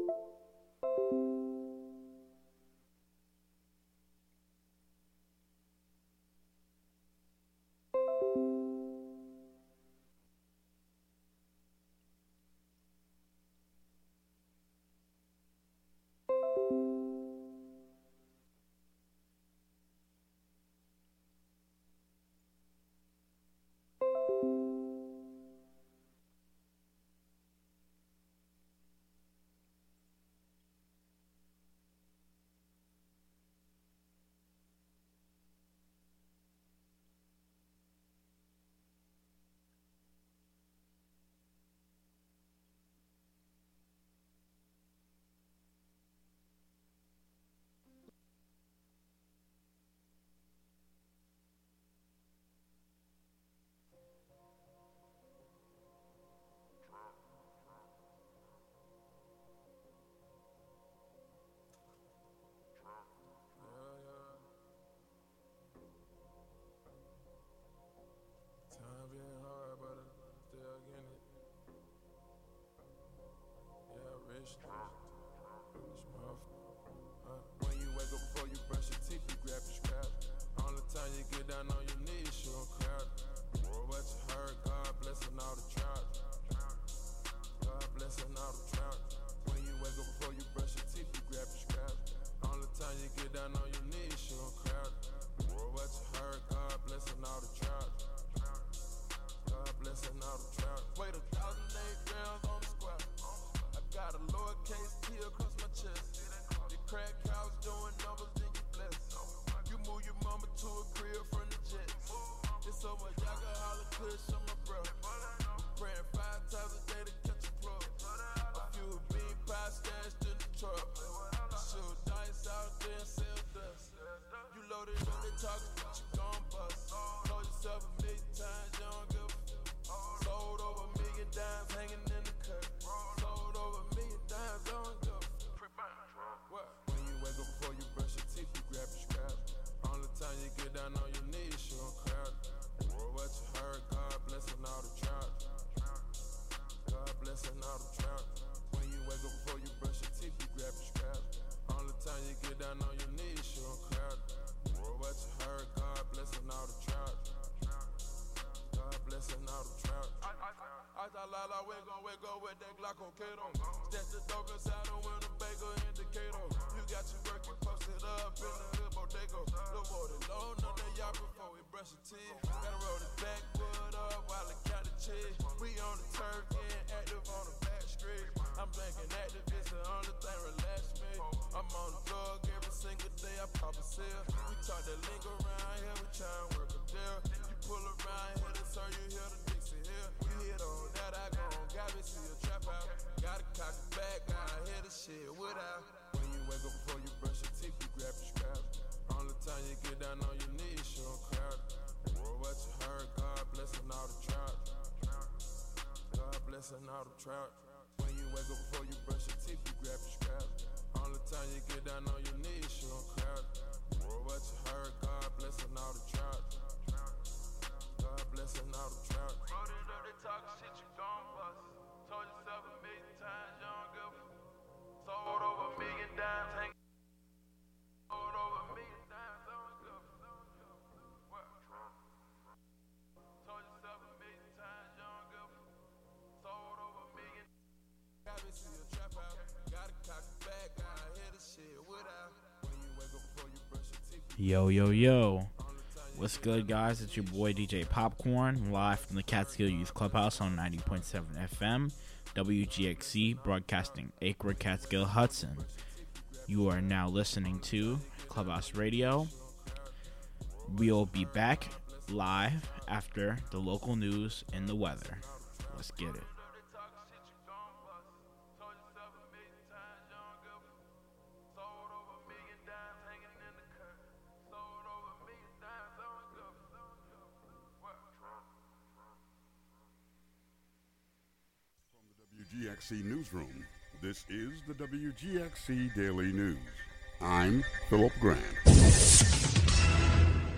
When you wake up before you brush your teeth, you grab your scrap. Only time you get down on your knees, you don't crowd. What you heard, God blessing all the trout. God blessing all the trout. When you wake up before you brush your teeth, you grab your scrap. Only time you get down on your knees, you don't crowd. What you heard, God blessing all the trout. God blessing all the trout. Wait 1,008 grams on the squat. I got a lowercase T across my chest. The crack house doing numbers, then you bless. You move your mama to a crib from the jets. It's so much alcoholic kush on my bro. Praying 5 times a day to catch a plug. A few bean pie stashed in the truck. Shoot dice out there and sell dust. You loaded up, they talking, but you gon' bust. Told yourself a million times, you don't give a fuck. Sold over $1 million dimes hanging in the cut. Sold over $1 million dimes, I don't give a fuck. When you wake up before you brush your teeth, you grab your scrap. Only time you get down on your knees, you don't crowd. What you heard, God blessing all the trout. God blessing all the trout. When you wake up before you brush your teeth, you grab your scrap. Only time you get down on your knees, you don't crowd. What you heard, God blessing all the trout. God blessing all the trout. I thought Lala, we gon' wake up with that Glock on Kato. Stash the dope inside the Winnebago indicator. You got your working posted up in the hood bodega. Look more than low, no that y'all before we brush your teeth. Gotta roll the backwood up while I count the cheese. We on the turf, getting active on the back street. I'm thinking activist, the only thing relax me. I'm on the drug every single day, I pop a seal. We talk that link around here, we try and work a deal. You pull around here, that's all you hear the Dixie Hill. You hit on that, I go on, got me see a trap out. Gotta cock it back, gotta hear the shit without. When you wake up before you brush your teeth, you grab your scrap. Only time you get down on your knees, you don't crowd. What you heard, God blessing all the trout. God blessing all the trout. When you wake up before you brush your teeth, you grab your scrap. Only time you get down on your knees, you don't crowd. What you heard, God blessing all the trout. God blessing all the trout. Wrote it up, they talking shit, you gon' bust. Told yourself a million times, you don't give a fuck. Sold over $1 million dimes, hanging. Sold over $1 million dimes, I don't give a fuck. Told yourself a million times, you don't give a fuck. Sold over $1 million. Got me see a trap out. Gotta cock it back, gotta hear the shit without. When you wake up before you brush your teeth. Yo, yo, yo. What's good, guys? It's your boy DJ Popcorn, live from the Catskill Youth Clubhouse on 90.7 FM, WGXC, broadcasting Acre, Catskill, Hudson. You are now listening to Clubhouse Radio. We'll be back live after the local news and the weather. Let's get it. WGXC Newsroom. This is the WGXC Daily News. I'm Philip Grant.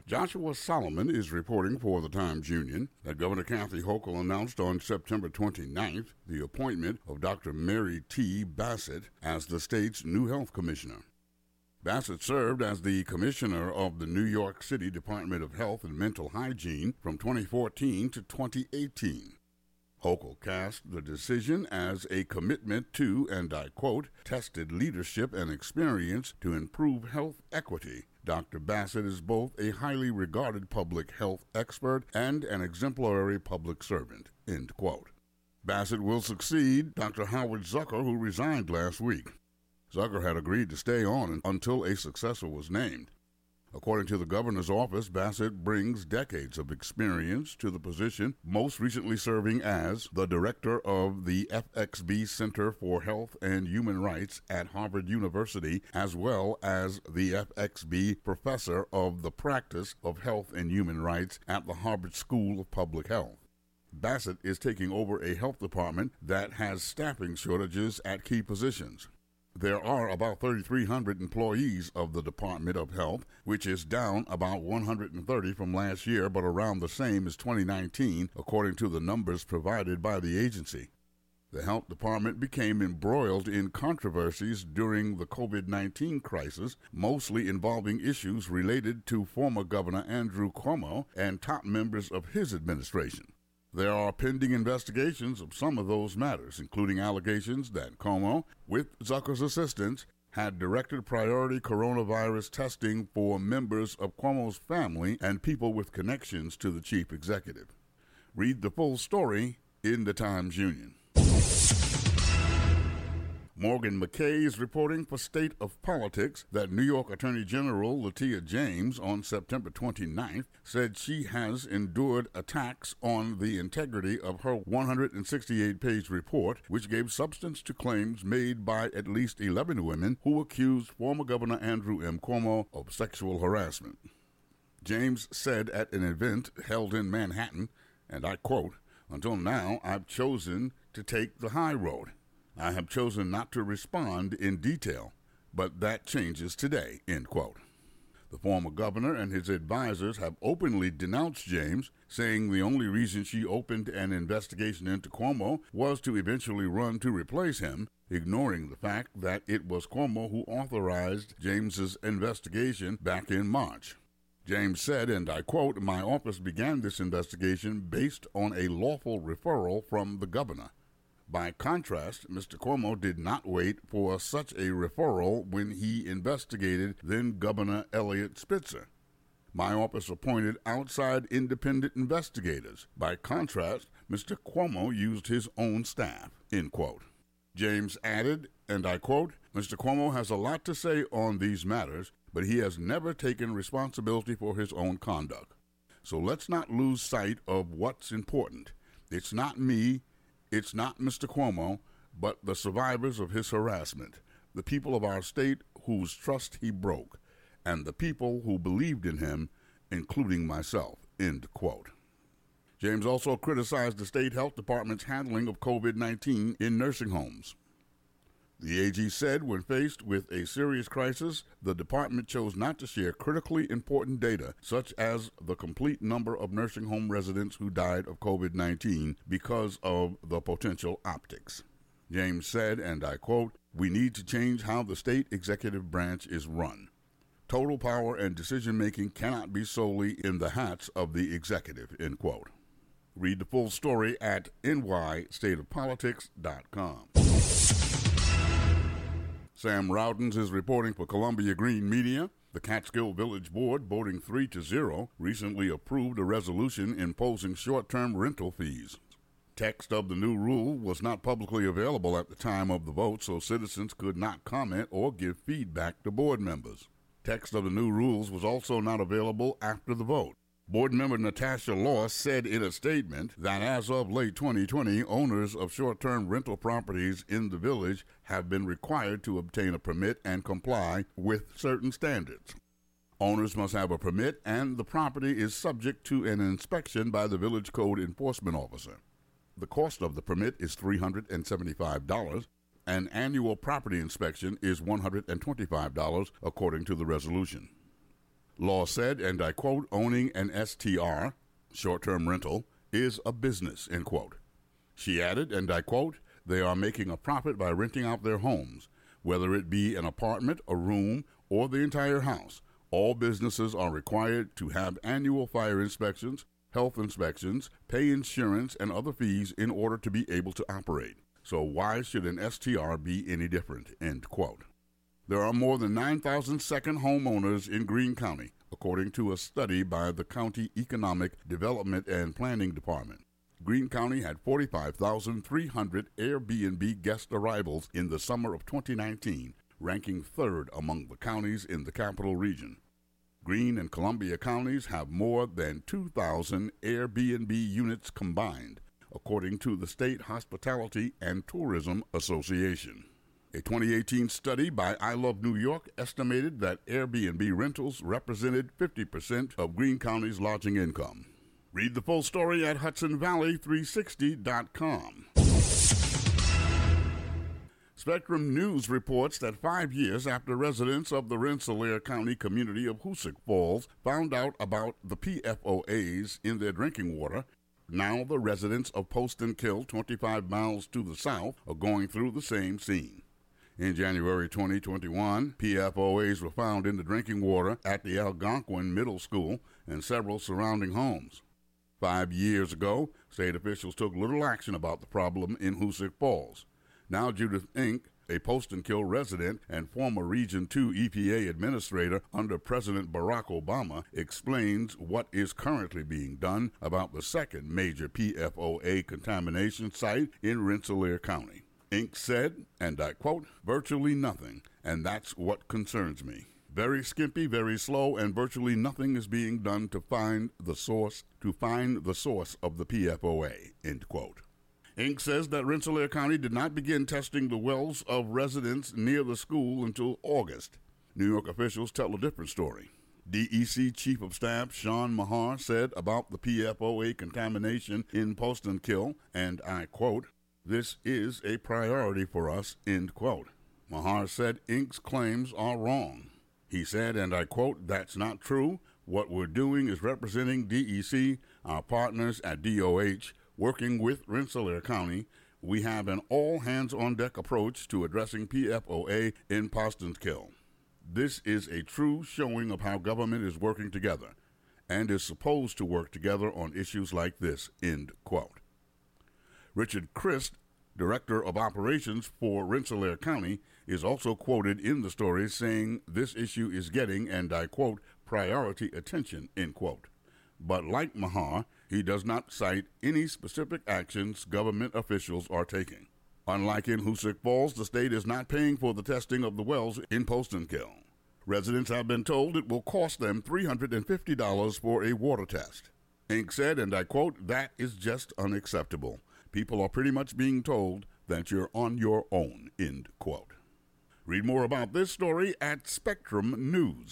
Joshua Solomon is reporting for the Times-Union that Governor Kathy Hochul announced on September 29th the appointment of Dr. Mary T. Bassett as the state's new health commissioner. Bassett served as the commissioner of the New York City Department of Health and Mental Hygiene from 2014 to 2018. Hochul cast the decision as a commitment to, and I quote, tested leadership and experience to improve health equity. Dr. Bassett is both a highly regarded public health expert and an exemplary public servant, end quote. Bassett will succeed Dr. Howard Zucker, who resigned last week. Zucker had agreed to stay on until a successor was named. According to the governor's office, Bassett brings decades of experience to the position, most recently serving as the director of the FXB Center for Health and Human Rights at Harvard University, as well as the FXB Professor of the Practice of Health and Human Rights at the Harvard School of Public Health. Bassett is taking over a health department that has staffing shortages at key positions. There are about 3,300 employees of the Department of Health, which is down about 130 from last year, but around the same as 2019, according to the numbers provided by the agency. The health department became embroiled in controversies during the COVID-19 crisis, mostly involving issues related to former Governor Andrew Cuomo and top members of his administration. There are pending investigations of some of those matters, including allegations that Cuomo, with Zucker's assistance, had directed priority coronavirus testing for members of Cuomo's family and people with connections to the chief executive. Read the full story in the Times-Union. Morgan McKay is reporting for State of Politics that New York Attorney General Letitia James on September 29th said she has endured attacks on the integrity of her 168-page report, which gave substance to claims made by at least 11 women who accused former Governor Andrew M. Cuomo of sexual harassment. James said at an event held in Manhattan, and I quote, "Until now, I've chosen to take the high road. I have chosen not to respond in detail, but that changes today," end quote. The former governor and his advisors have openly denounced James, saying the only reason she opened an investigation into Cuomo was to eventually run to replace him, ignoring the fact that it was Cuomo who authorized James's investigation back in March. James said, and I quote, "My office began this investigation based on a lawful referral from the governor. By contrast, Mr. Cuomo did not wait for such a referral when he investigated then-Governor Eliot Spitzer. My office appointed outside independent investigators. By contrast, Mr. Cuomo used his own staff," end quote. James added, and I quote, "Mr. Cuomo has a lot to say on these matters, but he has never taken responsibility for his own conduct. So let's not lose sight of what's important. It's not me. It's not Mr. Cuomo, but the survivors of his harassment, the people of our state whose trust he broke, and the people who believed in him, including myself," end quote. James also criticized the state health department's handling of COVID-19 in nursing homes. The AG said when faced with a serious crisis, the department chose not to share critically important data, such as the complete number of nursing home residents who died of COVID-19 because of the potential optics. James said, and I quote, "We need to change how the state executive branch is run. Total power and decision-making cannot be solely in the hats of the executive," end quote. Read the full story at nystateofpolitics.com. Sam Rowdens is reporting for Columbia Green Media. The Catskill Village Board, voting 3-0, recently approved a resolution imposing short-term rental fees. Text of the new rule was not publicly available at the time of the vote, so citizens could not comment or give feedback to board members. Text of the new rules was also not available after the vote. Board member Natasha Law said in a statement that as of late 2020, owners of short-term rental properties in the village have been required to obtain a permit and comply with certain standards. Owners must have a permit, and the property is subject to an inspection by the village code enforcement officer. The cost of the permit is $375. An annual property inspection is $125, according to the resolution. Law said, and I quote, owning an STR, short-term rental, is a business, end quote. She added, and I quote, they are making a profit by renting out their homes, whether it be an apartment, a room, or the entire house. All businesses are required to have annual fire inspections, health inspections, pay insurance, and other fees in order to be able to operate. So why should an STR be any different, end quote. There are more than 9,000 second homeowners in Greene County, according to a study by the County Economic Development and Planning Department. Greene County had 45,300 Airbnb guest arrivals in the summer of 2019, ranking third among the counties in the capital region. Greene and Columbia counties have more than 2,000 Airbnb units combined, according to the State Hospitality and Tourism Association. A 2018 study by I Love New York estimated that Airbnb rentals represented 50% of Greene County's lodging income. Read the full story at HudsonValley360.com. Spectrum News reports that 5 years after residents of the Rensselaer County community of Hoosick Falls found out about the PFOAs in their drinking water, now the residents of Poston Kill, 25 miles to the south, are going through the same scene. In January 2021, PFOAs were found in the drinking water at the Algonquin Middle School and several surrounding homes. 5 years ago, state officials took little action about the problem in Hoosick Falls. Now Judith Ink, a Poston Kill resident and former Region 2 EPA administrator under President Barack Obama, explains what is currently being done about the second major PFOA contamination site in Rensselaer County. Ink said, and I quote, virtually nothing, and that's what concerns me. Very skimpy, very slow, and virtually nothing is being done to find the source of the PFOA, end quote. Ink says that Rensselaer County did not begin testing the wells of residents near the school until August. New York officials tell a different story. DEC Chief of Staff Sean Mahar said about the PFOA contamination in Poston Kill, and I quote, this is a priority for us, end quote. Mahar said Ink's claims are wrong. He said, and I quote, that's not true. What we're doing is representing DEC, our partners at DOH, working with Rensselaer County. We have an all-hands-on-deck approach to addressing PFOA in Poston Kill. This is a true showing of how government is working together and is supposed to work together on issues like this, end quote. Richard Christ, Director of Operations for Rensselaer County, is also quoted in the story saying this issue is getting, and I quote, priority attention, end quote. But like Mahar, he does not cite any specific actions government officials are taking. Unlike in Hoosick Falls, the state is not paying for the testing of the wells in Poston Kill. Residents have been told it will cost them $350 for a water test. Ink said, and I quote, that is just unacceptable. People are pretty much being told that you're on your own, end quote. Read more about this story at Spectrum News.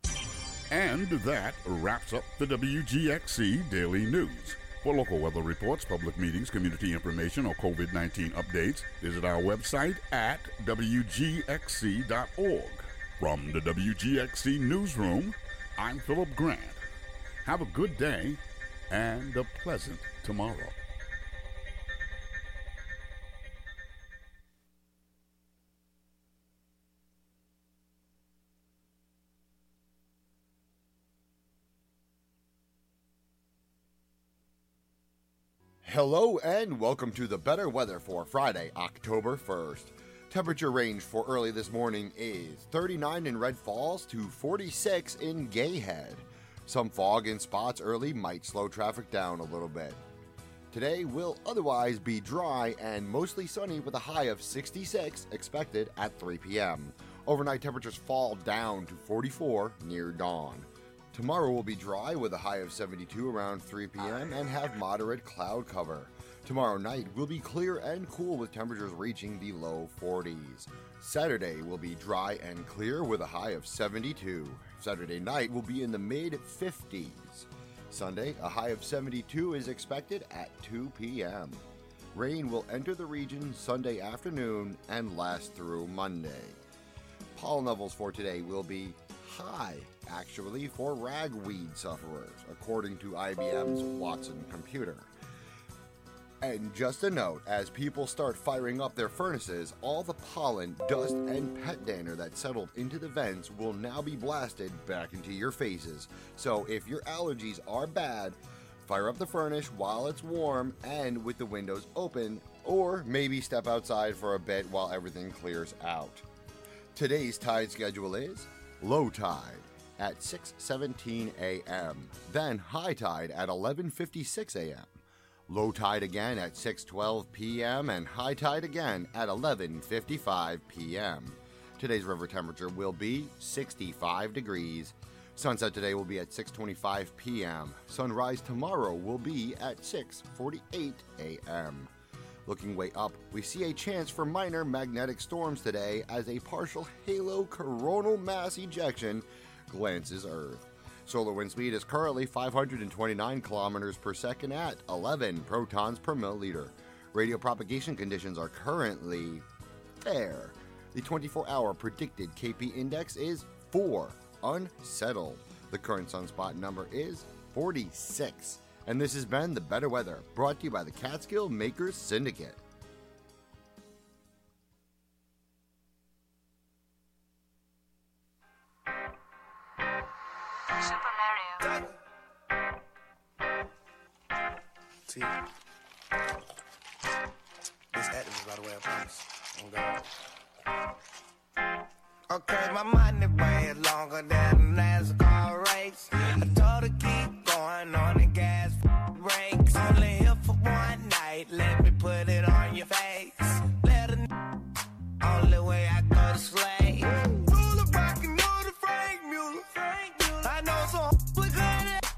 And that wraps up the WGXC Daily News. For local weather reports, public meetings, community information, or COVID-19 updates, visit our website at WGXC.org. From the WGXC Newsroom, I'm Philip Grant. Have a good day and a pleasant tomorrow. Hello and welcome to the better weather for Friday, October 1st. Temperature range for early this morning is 39 in Red Falls to 46 in Gayhead. Some fog in spots early might slow traffic down a little bit. Today will otherwise be dry and mostly sunny with a high of 66 expected at 3 p.m. Overnight temperatures fall down to 44 near dawn. Tomorrow will be dry with a high of 72 around 3 p.m. and have moderate cloud cover. Tomorrow night will be clear and cool with temperatures reaching the low 40s. Saturday will be dry and clear with a high of 72. Saturday night will be in the mid-50s. Sunday, a high of 72 is expected at 2 p.m. Rain will enter the region Sunday afternoon and last through Monday. Pollen levels for today will be high, actually, for ragweed sufferers, according to IBM's Watson computer. And just a note, as people start firing up their furnaces, all the pollen, dust, and pet dander that settled into the vents will now be blasted back into your faces. So if your allergies are bad, fire up the furnace while it's warm and with the windows open, or maybe step outside for a bit while everything clears out. Today's tide schedule is low tide at 6:17 a.m., then high tide at 11:56 a.m., low tide again at 6:12 p.m., and high tide again at 11:55 p.m. Today's river temperature will be 65 degrees. Sunset today will be at 6:25 p.m. Sunrise tomorrow will be at 6:48 a.m. Looking way up, we see a chance for minor magnetic storms today as a partial halo coronal mass ejection glances Earth. Solar wind speed is currently 529 kilometers per second at 11 protons per milliliter. Radio propagation conditions are currently fair. The 24-hour predicted KP index is 4, unsettled. The current sunspot number is 46. And this has been The Better Weather, brought to you by the Catskill Makers Syndicate. Super Mario. T. This activist, by the way, I promise. Oh, God. Okay, my money way longer than a NASCAR race. I told her keep going on the gas brakes. Only here for one night, let me put it on your face. Let her only way I go to slay. Ruler rockin' on the Frank Mueller. I know some look at it.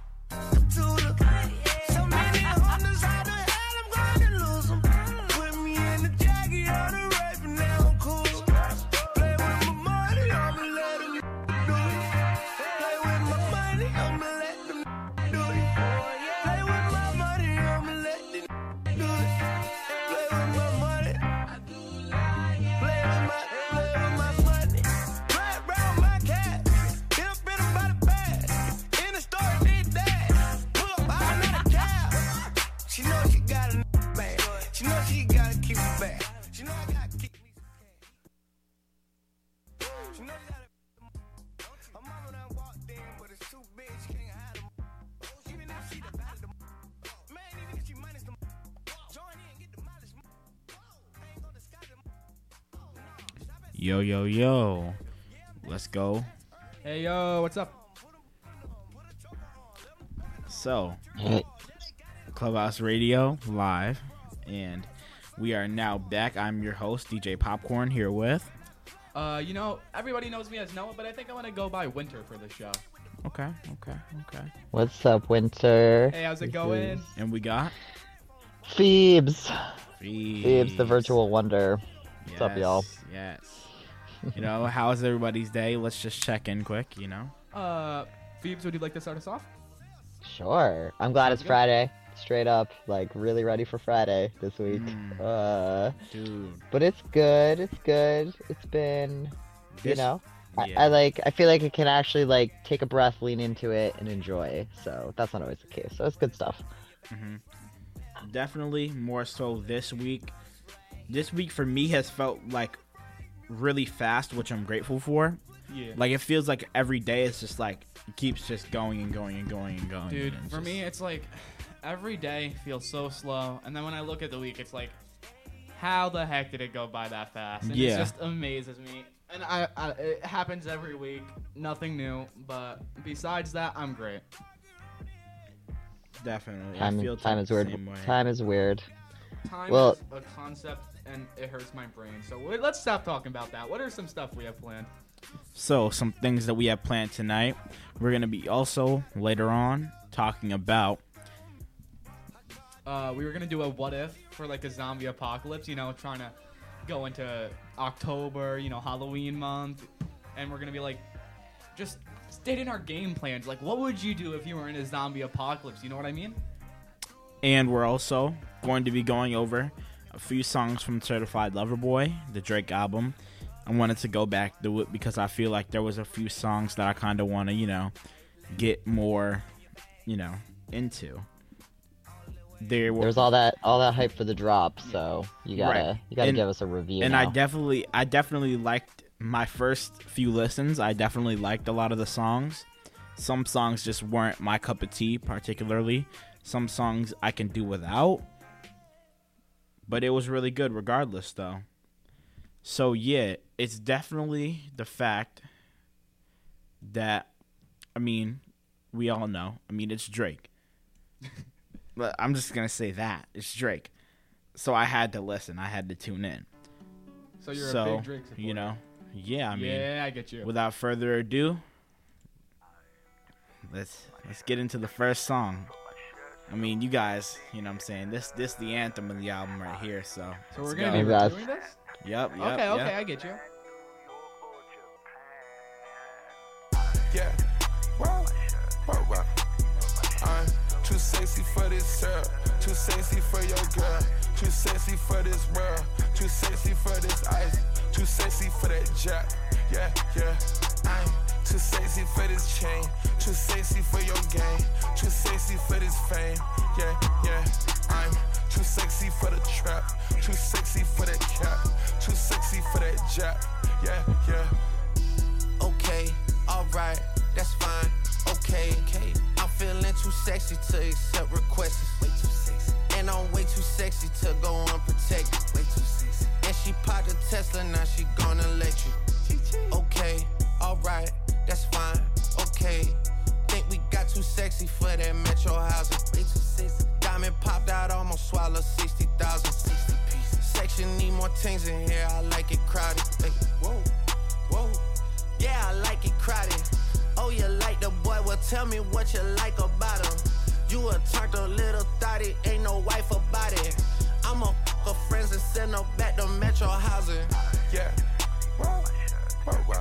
So many hundreds, how the hell I'm gonna lose them? Put me in the jacket on the rape and now I'm cool. Play with my money, I'ma let them do it. Play with my money, I'ma let them do it. Play with my money, I'ma let them do it. Play with my money. Play with my money. Play around my cat. Hit up in about a bag. In the store, need that. Pull up, I'm not a cab. She know she got a bag. She know she gotta keep it back. She know I gotta keep me some cash. She know she gotta. Her mama done walked in, but it's too big, she can't hide them. Even if she the bad them. Man, even if she minus them. Join in, get the mileage. I ain't gonna disguise them. Yo, yo, yo. Let's go. Hey, yo, what's up? So, Clubhouse Radio live, and we are now back. I'm your host, DJ Popcorn, here with. Everybody knows me as Noah, but I think I want to go by Winter for the show. Okay. What's up, Winter? Hey, how's it This going? is And we got Phoebes. Phoebes, the virtual wonder. What's up, y'all? Yes. How's everybody's day? Let's just check in quick, Phoebes, would you like to start us off? Sure. I'm glad it's good. Friday. Straight up, really ready for Friday this week. Dude. But it's good. It's good. It's been, Yeah. I feel like it can actually take a breath, lean into it, and enjoy. So that's not always the case. So it's good stuff. Definitely more so this week. This week for me has felt like really fast, which I'm grateful for. Yeah. Like it feels like every day it's just like it keeps just going and going and going and going. Dude, and for me, it's like every day feels so slow. And then when I look at the week, it's like, how the heck did it go by that fast? And Yeah. it just amazes me. And it happens every week. Nothing new. But besides that, I'm great. Definitely. Time is weird. Same way. Time is weird. Time Well- is a concept, and it hurts my brain. So let's stop talking about that. What are some stuff we have planned? So, some things that we have planned tonight. We're going to be also, later on, talking about... We were going to do a what if for like a zombie apocalypse, trying to go into October, Halloween month. And we're going to be like, just stating our game plans. Like, what would you do if you were in a zombie apocalypse? You know what I mean? And we're also going to be going over a few songs from Certified Lover Boy, the Drake album. I wanted to go back to it because I feel like there was a few songs that I kind of want to, get more, into. There's all that hype for the drop, so you gotta And- give us a review. And now. I definitely liked my first few listens. I definitely liked a lot of the songs. Some songs just weren't my cup of tea, particularly. Some songs I can do without. But it was really good regardless, though. So, yeah, it's definitely the fact that, we all know. It's Drake. But I'm just going to say that. It's Drake. So I had to listen. I had to tune in. So you're a big Drake supporter. Yeah, Yeah, I get you. without further ado, let's get into the first song. You guys, what I'm saying? This the anthem of the album right here, so So let's we're gonna go. be Congrats. reviewing this? Yep, Okay, I get you. Yeah. Wow. Wow, wow. I'm too sexy for this syrup. Too sexy for your girl. Too sexy for this world. Too sexy for this ice. Too sexy for that jack. Yeah, yeah. I'm too sexy for this chain. Too sexy for your game. Too sexy for this fame. Yeah, yeah. I'm too sexy for the trap. Too sexy for that cap. Too sexy for that jack. Yeah, yeah. Okay, alright, that's fine. Okay, I'm feeling too sexy to accept requests. Way too sexy. And I'm way too sexy to go unprotected. Way too sexy. And she popped a Tesla, now she gonna let you. Okay, alright, that's fine. Okay, think we got too sexy for that metro housing. Way too sexy. Diamond popped out, almost swallowed 60,000. 60 pieces. Section need more things in here, I like it crowded. Hey, whoa, whoa. Yeah, I like it crowded. Oh, you like the boy? Well, tell me what you like about him. You a turned a little thotty, ain't no wife about it. I'ma f her friends and send her back to metro housing. Yeah. Wow. Wow, wow.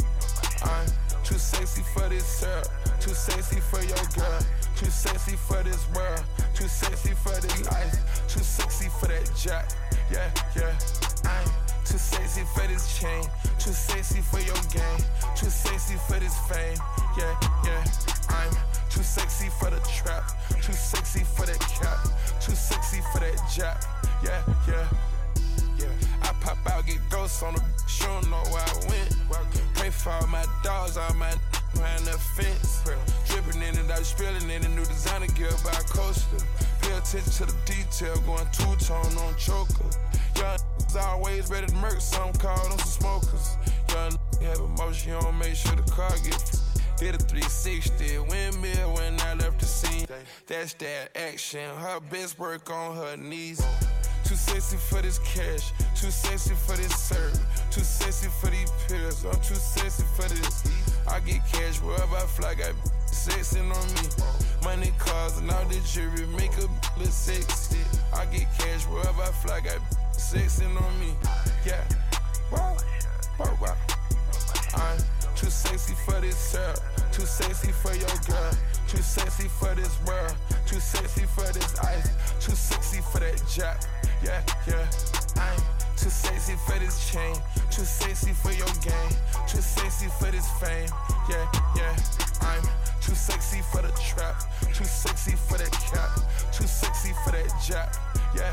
I'm too sexy for this syrup. Too sexy for your girl. Too sexy for this world. Too sexy for this ice. Too sexy for that jack. Yeah, yeah. I'm too sexy for this chain. Too sexy for your game. Too sexy for this fame. Yeah, yeah. I'm too sexy for the trap. Too sexy for that cap. Too sexy for that jack. Yeah, yeah. Yeah, I pop out, get ghosts on the she don't know where I went. Pray for all my dogs, all my behind the fence. Dripping in it, I spilling in a new designer gear by Coaster. Pay attention to the detail, going two-tone on choker. Young always ready to murk, some call them some smokers. Young have emotion, you don't make sure the car gets. Hit a 360, windmill when I left the scene. That's that action, her best work on her knees. Too sexy for this cash, too sexy for this serve, too sexy for these pills, I'm too sexy for this. I get cash wherever I fly, got sexing on me. Money, cars, and all the jewelry make a look sexy. I get cash wherever I fly, got sexing on me. Yeah, wow, wow, wow. I'm too sexy for this syrup, too sexy for your girl, too sexy for this world, too sexy for this ice, too sexy for that jack. Yeah, yeah. I'm too sexy for this chain, too sexy for your game, too sexy for this fame. Yeah, yeah. I'm too sexy for the trap, too sexy for that cap, too sexy for that jack. Yeah,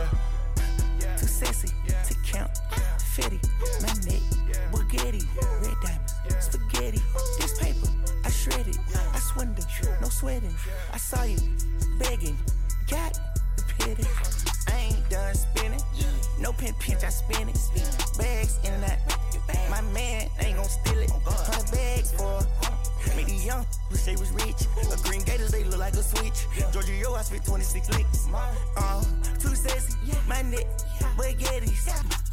yeah. Too sexy to count. Fetty, my neck, Bugatti, red diamonds, spaghetti. This paper, I shred it. I swindle, no sweating. I saw you begging, got the pity. I ain't done spinning, no pinch, I spin it. Bags in and out, my man ain't gon' steal it. 100 bags for me, the young, wish they was rich. A green gators, they look like a switch. Georgia, yo, I spit 26 licks. Too sexy, my neck, baguettes.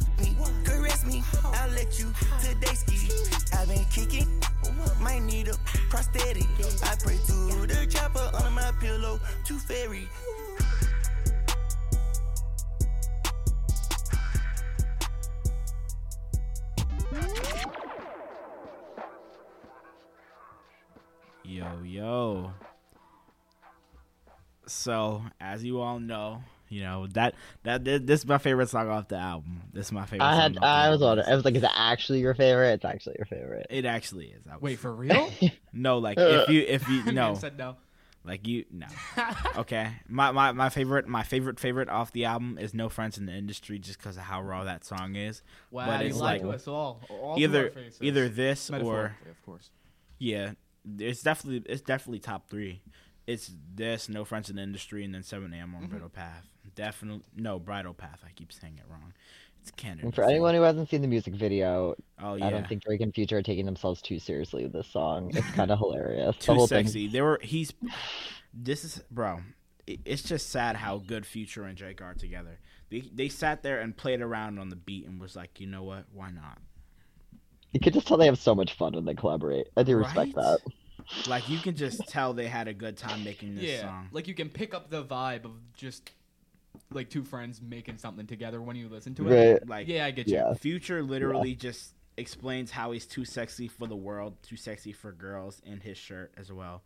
Caress me, I'll let you today ski. I've been kicking, might need a prosthetic. I pray to the chopper under my pillow, too fairy. Yo. So, as you all know, You know this is my favorite song off the album. This is my favorite. I song had off the I was album. wondering. I was like, is it actually your favorite? It's actually your favorite. It actually is. I would Wait, say. for real? No, like if you Man no, said no. like you no. Okay, my favorite off the album is No Friends in the Industry, just because of how raw that song is. Wow, But you it's lied like to us all to our either faces. this or Metaphorically, of course. yeah, it's definitely top 3. It's this, No Friends in the Industry, and then 7 a.m. on Bridle Path. Definitely no Bridle Path. I keep saying it wrong. It's Canada. And for anyone who hasn't seen the music video, oh yeah, I don't think Drake and Future are taking themselves too seriously with this song. It's kind of hilarious. The too whole sexy. This is bro. It's just sad how good Future and Drake are together. They sat there and played around on the beat and was like, you know what? Why not? You can just tell they have so much fun when they collaborate. I do respect Right? that. Like you can just tell they had a good time making this Yeah, song. like you can pick up the vibe of just like two friends making something together when you listen to it. Right. Like Yeah, I get you. Yeah. Future literally just explains how he's too sexy for the world, too sexy for girls in his shirt as well.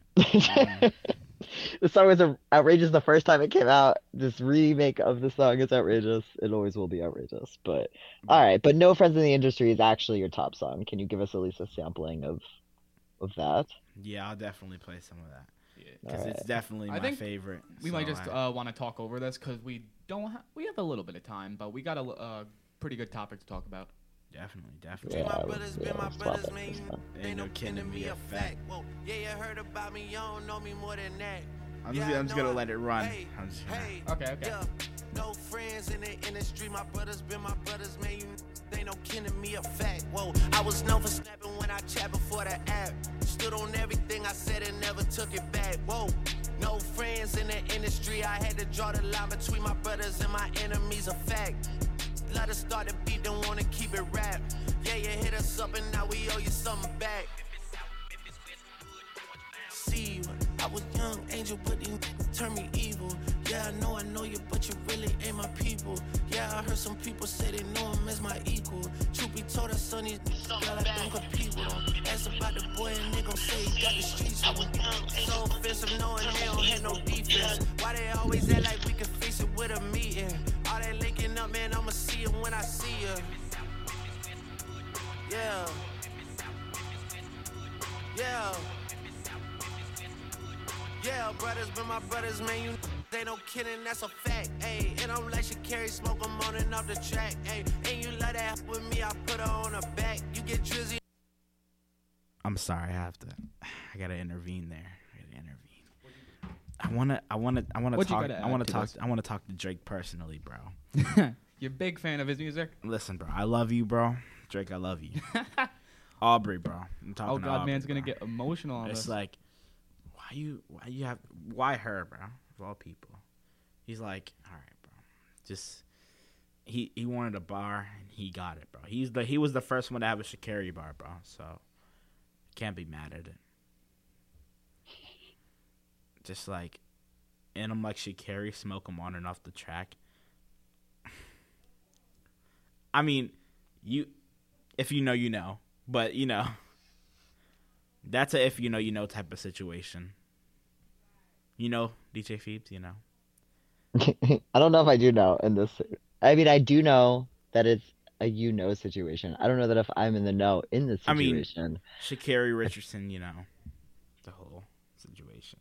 The song was outrageous the first time it came out. This remake of the song is outrageous. It always will be outrageous. But all right, but No Friends in the Industry is actually your top song. Can you give us at least a sampling of that? Yeah, I'll definitely play some of that Yeah. because it's Alright. definitely I my think favorite. We might So just I- want to talk over this because we don't. We have a little bit of time, but we got a pretty good topic to talk about. definitely. Yeah, My brothers been my let's swap brothers, it man. this You time. Ain't no kidding me a fact. Whoa, yeah, you heard about me. You don't know me more than that. I'm Yeah, just, I I'm just know gonna I- let it run. Hey, I'm just gonna- hey, Okay. yeah. No friends in the industry. My brothers been my brothers, man. You ain't no kidding me a fact. Whoa, I was known for snapping when I chat before the app. Stood on everything I said and never took it back. Whoa. No friends in the industry. I had to draw the line between my brothers and my enemies. A fact. Let us start the beat, don't wanna keep it rap. Yeah, you hit us up and now we owe you something back. See you, I was young angel, but these niggas turn me evil. Yeah, I know you, but you really ain't my people. Yeah, I heard some people say they know him as my equal. Truth be told, us son these niggas, girl, I don't compete with them. Ask about the boy and they gon' say he got the streets with him. So offensive knowing they don't have no defense. Why they always act like we can fix it with a meeting? All that linking up, man, I'ma see it when I see you. Yeah. Yeah. Yeah, brothers been my brothers, man. You they no kidding, that's a fact. Ayy, and I'm like Shakari, smoke 'em on and off the track. Ayy, and you let that with me, I put her on her back. You get drizzy. I'm sorry, I gotta intervene there. I wanna What you talk. gotta I wanna add to talk. this? I wanna talk to Drake personally, bro. You're a big fan of his music. Listen, bro, I love you, bro. Drake, I love you. Aubrey, bro. I'm talking. Oh to God, Aubrey, man's gonna bro. get emotional on It's this. like, why her, bro? Of all people, he's like, all right, bro. Just he wanted a bar and he got it, bro. He was the first one to have a Sha'Carri bar, bro. So can't be mad at it. Just like, and I'm like Sha'Carri, smoke him on and off the track. I mean, if you know, you know. But, you know, that's a if you know, you know type of situation. You know, DJ Phoebes, you know. I don't know if I do know in this. I mean, I do know that it's a you know situation. I don't know that if I'm in the know in this I mean- situation. Sha'Carri Richardson, you know, the whole situation.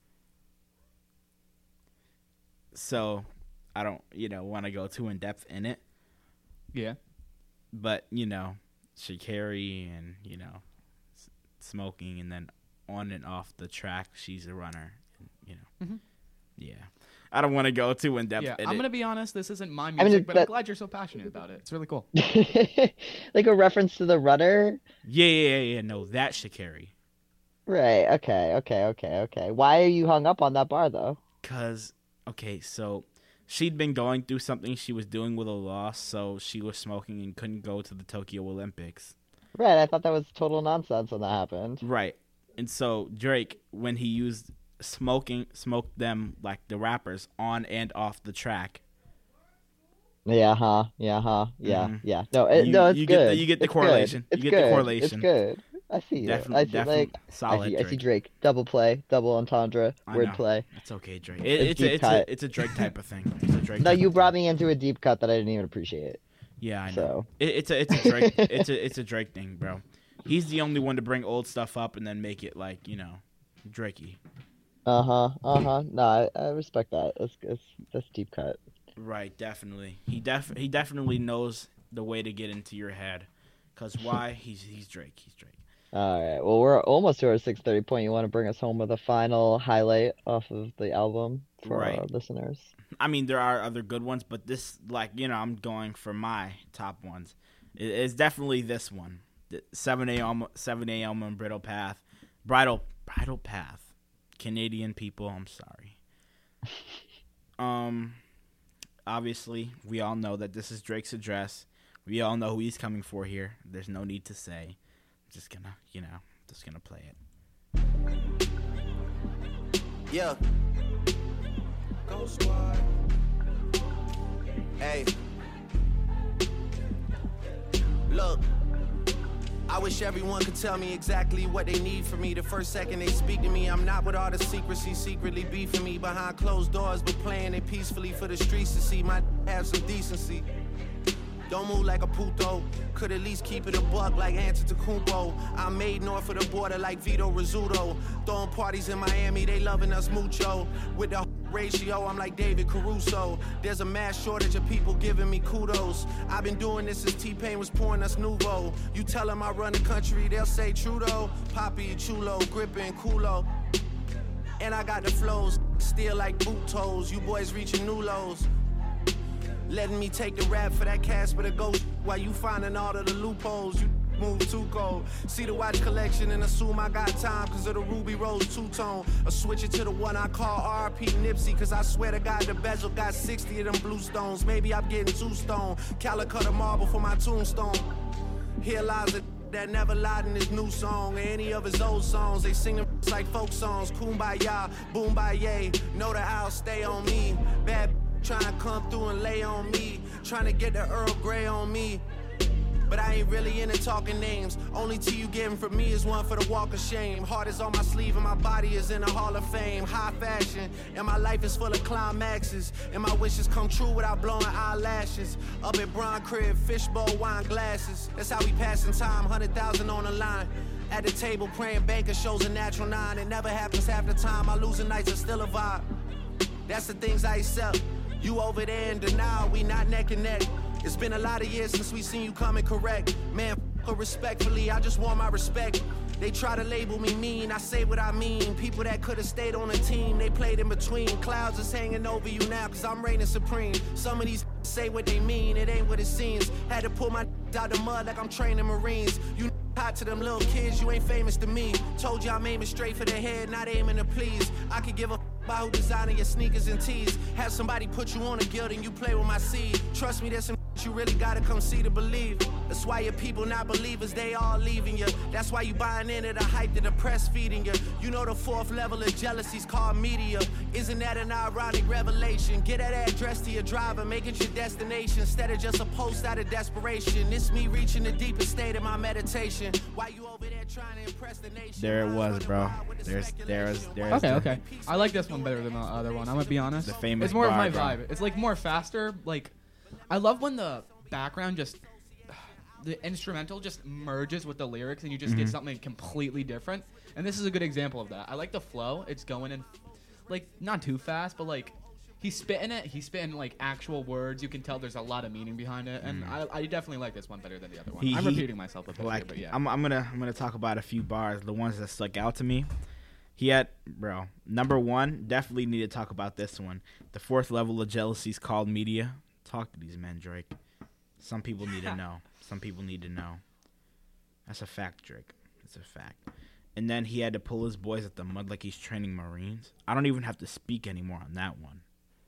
So, I don't, want to go too in depth in it. Yeah. But, Sha'Carri and, smoking and then on and off the track, she's a runner. Mhm. Yeah. I don't want to go too in depth Yeah, in I'm it. gonna be honest. This isn't my mean, music, but I'm that- glad you're so passionate about it. It's really cool. Like a reference to the runner. Yeah. No, that Sha'Carri. Right. Okay. Why are you hung up on that bar though? Because, okay, so she'd been going through something she was doing with a loss, so she was smoking and couldn't go to the Tokyo Olympics. Right. I thought that was total nonsense when that happened. Right. And so Drake, when he used smoked them like the rappers on and off the track. Yeah. Mhm. Yeah. No. You No. It's get the- good. you get the It's correlation. good. You It's get the good. correlation. It's good. I see you. Definitely, I see like solid. I see Drake. Double play, double entendre, I word know. play. It's okay, Drake. It's deep cut. It's a Drake type of thing. It's a Drake. No, type you of brought thing. me into a deep cut that I didn't even appreciate. Yeah, I know. So It's a Drake. it's a Drake thing, bro. He's the only one to bring old stuff up and then make it like Drakey. No, I respect that. That's deep cut. Right, definitely. He definitely knows the way to get into your head. Cause why? He's Drake. He's Drake. All right. Well, we're almost to our 6:30 point. You want to bring us home with a final highlight off of the album for our Right. listeners? I mean, there are other good ones, but this, I'm going for my top ones. It's definitely this one. The 7 a.m. and Bridle Path. Bridle Path. Canadian people, I'm sorry. Obviously, we all know that this is Drake's address. We all know who he's coming for here. There's no need to say. I'm just gonna play it. Yeah. Go Squad. Hey. Look. I wish everyone could tell me exactly what they need from me. The first second they speak to me, I'm not with all the secrecy, secretly beefing me behind closed doors, but playing it peacefully for the streets to see. My have some decency. Don't move like a puto. Could at least keep it a buck like Antetokounmpo. I'm made north of the border like Vito Rizzuto. Throwing parties in Miami, they loving us mucho. With the ratio, I'm like David Caruso. There's a mass shortage of people giving me kudos. I've been doing this since T-Pain was pouring us Nouveau. You tell them I run the country, they'll say Trudeau. Poppy, Chulo, Grippin', Kulo. And I got the flows, still like boot toes. You boys reaching new lows. Letting me take the rap for that Casper the Ghost while you finding all of the loopholes. You move too cold. See the watch collection and assume I got time cause of the Ruby Rose two-tone. Or switch it to the one I call RP Nipsey cause I swear to God the bezel got 60 of them blue stones. Maybe I'm getting too stoned. Calicut a marble for my tombstone. Here lies a that never lied in his new song or any of his old songs. They sing them like folk songs. Kumbaya, boom baye. Know that I'll stay on me. Bad trying to come through and lay on me. Trying to get the Earl Grey on me. But I ain't really into talking names. Only tea you getting from me is one for the walk of shame. Heart is on my sleeve and my body is in the Hall of Fame. High fashion and my life is full of climaxes. And my wishes come true without blowing eyelashes. Up at Bron Crib, fishbowl, wine glasses. That's how we passing time, 100,000 on the line. At the table praying banker shows a natural 9. It never happens half the time. My losing nights are still a vibe. That's the things I accept. You over there in denial, we not neck and neck. It's been a lot of years since we seen you coming correct. Man, respectfully, I just want my respect. They try to label me mean, I say what I mean. People that could've stayed on the team, they played in between. Clouds is hanging over you now, cause I'm reigning supreme. Some of these say what they mean, it ain't what it seems. Had to pull my out the mud like I'm training Marines. You hot to them little kids, you ain't famous to me. Told you I'm aiming straight for the head, not aiming to please. I could give a about who designing your sneakers and tees. Have somebody put you on a guild and you play with my seed. Trust me, there's some you really gotta come see to believe. That's why your people not believers, they all leaving you. That's why you buying into the hype that the press feeding you. You know the fourth level of jealousy's called media. Isn't that an ironic revelation? Get that address to your driver, make it your destination instead of just a post out of desperation. It's me reaching the deepest state of my meditation. Why you over there trying to impress the nation? There it was, bro. There's Okay. I like this one better than the other one. I'm gonna be honest. The famous it's more of bar, my bro. vibe. It's like more faster. Like, I love when the background just, the instrumental just merges with the lyrics and you just get something completely different. And this is a good example of that. I like the flow. It's going in, like, not too fast, but like, he's spitting it. He's spitting like actual words. You can tell there's a lot of meaning behind it. And I definitely like this one better than the other one. I'm repeating myself a bit here, but yeah. I'm gonna talk about a few bars, the ones that stuck out to me. He had, bro, number one, definitely need to talk about this one. The fourth level of jealousy is called media. Talk to these men, Drake. Some people need to know. Some people need to know. That's a fact, Drake. It's a fact. And then he had to pull his boys at the mud like he's training Marines. I don't even have to speak anymore on that one.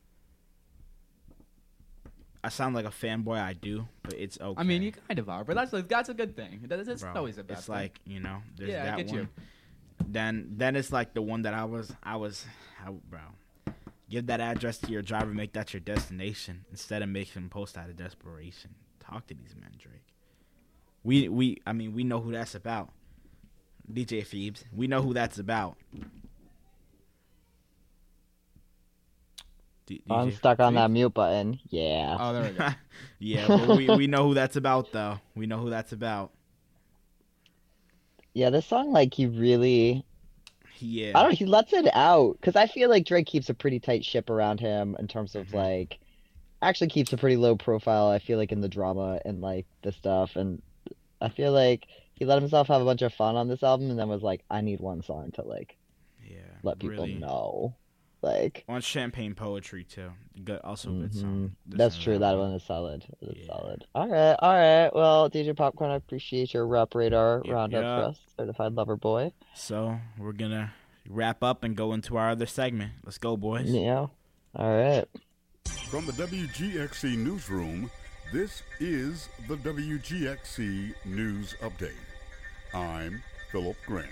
I sound like a fanboy, I do, but it's okay. I mean, you kind of are, but that's a good thing. That's Bro, always a bad it's thing. like, there's Yeah, I that get one. you. Then it's like the one that I bro. Give that address to your driver, make that your destination instead of making them post out of desperation. Talk to these men, Drake. We know who that's about. DJ Phoebes. We know who that's about. I'm DJ stuck on that Phoebes? mute button. Yeah. Oh, there we go. Yeah, but we know who that's about, though. We know who that's about. Yeah, this song, like, he really, Yeah. I don't know, he lets it out. Because I feel like Drake keeps a pretty tight ship around him in terms of, like, actually keeps a pretty low profile, I feel like, in the drama and, like, the stuff. And I feel like he let himself have a bunch of fun on this album and then was like, I need one song to, like, Yeah. let people really. know. Like, On Champagne Poetry, too. Good, also a good mhm. song. That's Listen to true. That one is solid. It is Yeah. solid. All right. Well, DJ Popcorn, I appreciate your rap radar Yep, roundup yep. for us. Certified Lover Boy. So we're going to wrap up and go into our other segment. Let's go, boys. Yeah. All right. From the WGXC newsroom, this is the WGXC News Update. I'm Philip Grant.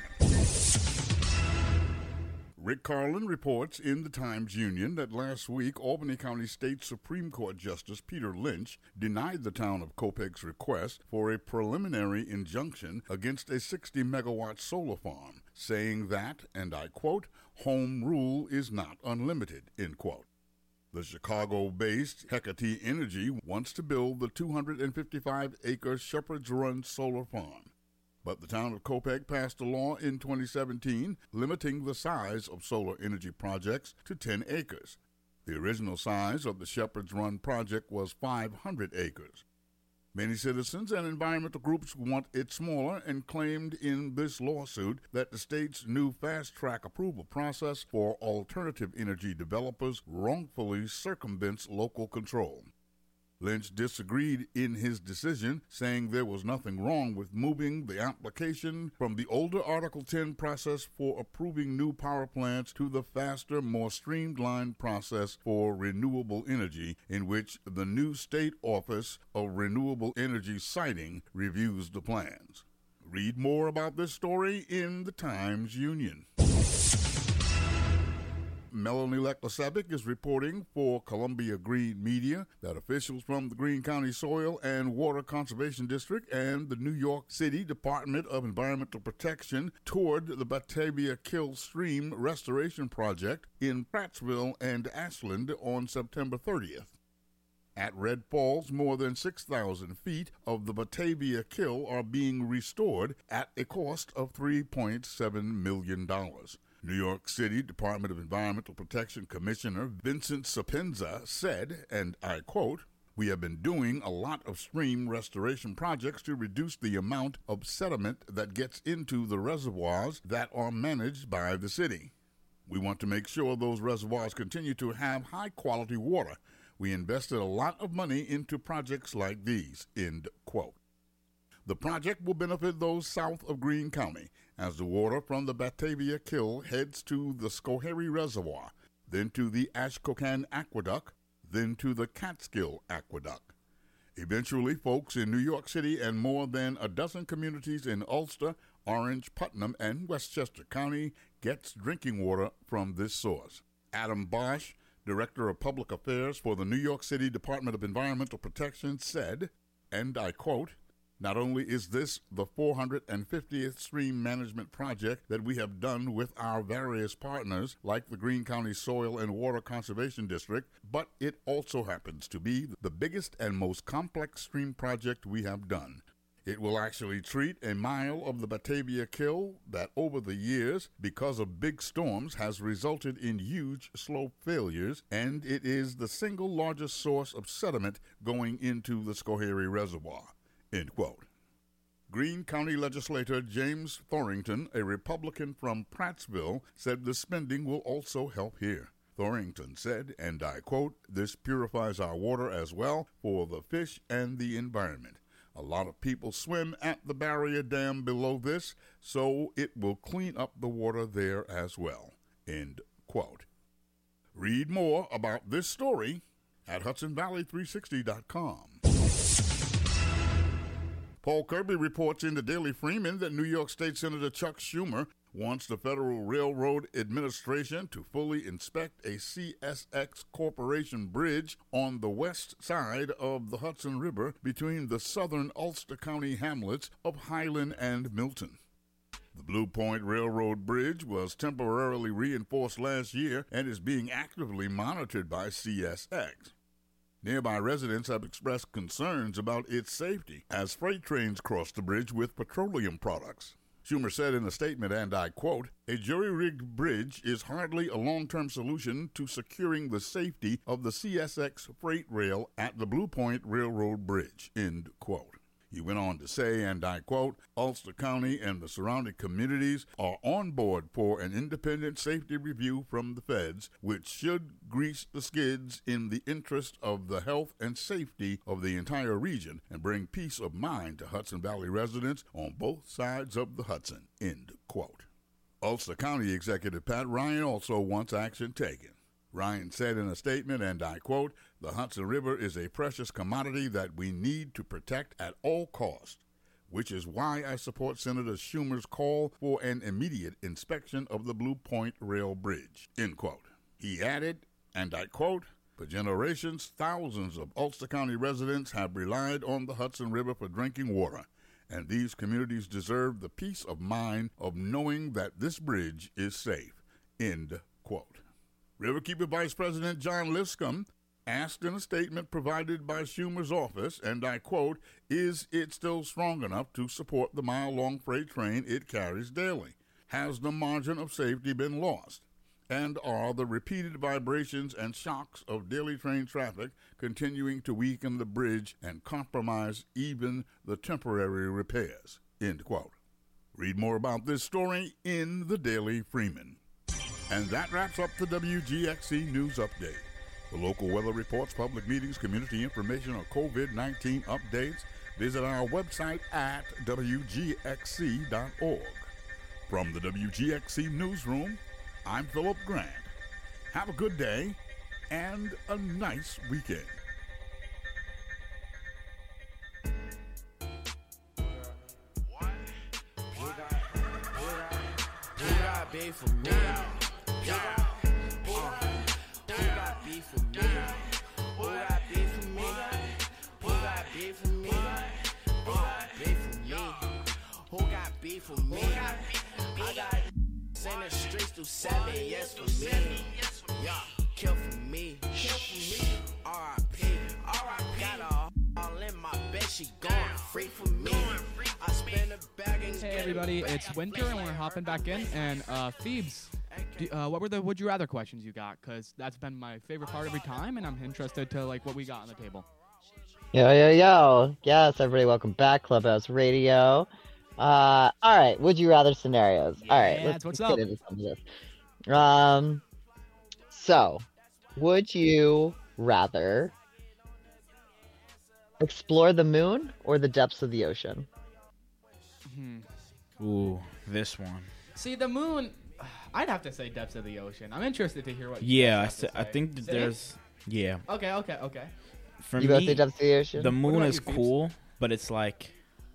Rick Carlin reports in the Times-Union that last week Albany County State Supreme Court Justice Peter Lynch denied the town of Copeg's request for a preliminary injunction against a 60-megawatt solar farm, saying that, and I quote, home rule is not unlimited, end quote. The Chicago-based Hecate Energy wants to build the 255-acre Shepherd's Run solar farm. But the town of Copeg passed a law in 2017 limiting the size of solar energy projects to 10 acres. The original size of the Shepherd's Run project was 500 acres. Many citizens and environmental groups want it smaller and claimed in this lawsuit that the state's new fast-track approval process for alternative energy developers wrongfully circumvents local control. Lynch disagreed in his decision, saying there was nothing wrong with moving the application from the older Article 10 process for approving new power plants to the faster, more streamlined process for renewable energy, in which the new State Office of Renewable Energy Siting reviews the plans. Read more about this story in the Times-Union. Melanie Leklasevich is reporting for Columbia Green Media that officials from the Greene County Soil and Water Conservation District and the New York City Department of Environmental Protection toured the Batavia Kill Stream Restoration Project in Prattsville and Ashland on September 30th. At Red Falls, more than 6,000 feet of the Batavia Kill are being restored at a cost of $3.7 million. New York City Department of Environmental Protection Commissioner Vincent Sapenza said, and I quote, "We have been doing a lot of stream restoration projects to reduce the amount of sediment that gets into the reservoirs that are managed by the city. We want to make sure those reservoirs continue to have high-quality water. We invested a lot of money into projects like these," end quote. The project will benefit those south of Greene County as the water from the Batavia Kill heads to the Schoharie Reservoir, then to the Ashcocan Aqueduct, then to the Catskill Aqueduct. Eventually, folks in New York City and more than a dozen communities in Ulster, Orange, Putnam, and Westchester County gets drinking water from this source. Adam Bosch, Director of Public Affairs for the New York City Department of Environmental Protection, said, and I quote, "Not only is this the 450th stream management project that we have done with our various partners, like the Greene County Soil and Water Conservation District, but it also happens to be the biggest and most complex stream project we have done. It will actually treat a mile of the Batavia Kill that over the years, because of big storms, has resulted in huge slope failures, and it is the single largest source of sediment going into the Schoharie Reservoir," end quote. Greene County legislator James Thorington, a Republican from Prattsville, said the spending will also help here. Thorington said, and I quote, "This purifies our water as well for the fish and the environment. A lot of people swim at the barrier dam below this, so it will clean up the water there as well," end quote. Read more about this story at HudsonValley360.com. Paul Kirby reports in the Daily Freeman that New York State Senator Chuck Schumer wants the Federal Railroad Administration to fully inspect a CSX Corporation bridge on the west side of the Hudson River between the southern Ulster County hamlets of Highland and Milton. The Blue Point Railroad Bridge was temporarily reinforced last year and is being actively monitored by CSX. Nearby residents have expressed concerns about its safety as freight trains cross the bridge with petroleum products. Schumer said in a statement, and I quote, "A jury-rigged bridge is hardly a long-term solution to securing the safety of the CSX freight rail at the Blue Point Railroad Bridge," end quote. He went on to say, and I quote, "Ulster County and the surrounding communities are on board for an independent safety review from the feds, which should grease the skids in the interest of the health and safety of the entire region and bring peace of mind to Hudson Valley residents on both sides of the Hudson," end quote. Ulster County Executive Pat Ryan also wants action taken. Ryan said in a statement, and I quote, "The Hudson River is a precious commodity that we need to protect at all costs, which is why I support Senator Schumer's call for an immediate inspection of the Blue Point Rail Bridge," end quote. He added, and I quote, "For generations, thousands of Ulster County residents have relied on the Hudson River for drinking water, and these communities deserve the peace of mind of knowing that this bridge is safe," end quote. Riverkeeper Vice President John Liscomb asked in a statement provided by Schumer's office, and I quote, "Is it still strong enough to support the mile-long freight train it carries daily? Has the margin of safety been lost? And are the repeated vibrations and shocks of daily train traffic continuing to weaken the bridge and compromise even the temporary repairs?" End quote. Read more about this story in the Daily Freeman. And that wraps up the WGXC News Update. For local weather reports, public meetings, community information, or COVID-19 updates, visit our website at WGXC.org. From the WGXC Newsroom, I'm Philip Grant. Have a good day and a nice weekend. Beef for me. Who got beef for me? Who got beef for me? Who got beef for me? Who got beef for me? Who got beef for me? I got in the streets through 7 years for me. Yeah, kill for me. R.I.P. Got a all in my bed, she going free for me. I spend a bag and Hey everybody, it's Winter and we're hopping back in. And Phoebes, what were the would you rather questions you got? Because that's been my favorite part every time, and I'm interested to like what we got on the table. Yo. Yes, everybody, welcome back. Clubhouse Radio. All right, would you rather scenarios. All right, Yes, let's what's get up? into some of this. So, would you rather explore the moon or the depths of the ocean? Ooh, this one. See, the moon, I'd have to say depths of the ocean. I'm interested to hear what you Yeah, guys have to I say. think that See? there's. Yeah. Okay. For You both say me, depths of the ocean? the moon about is you, Phoebes? cool, but it's like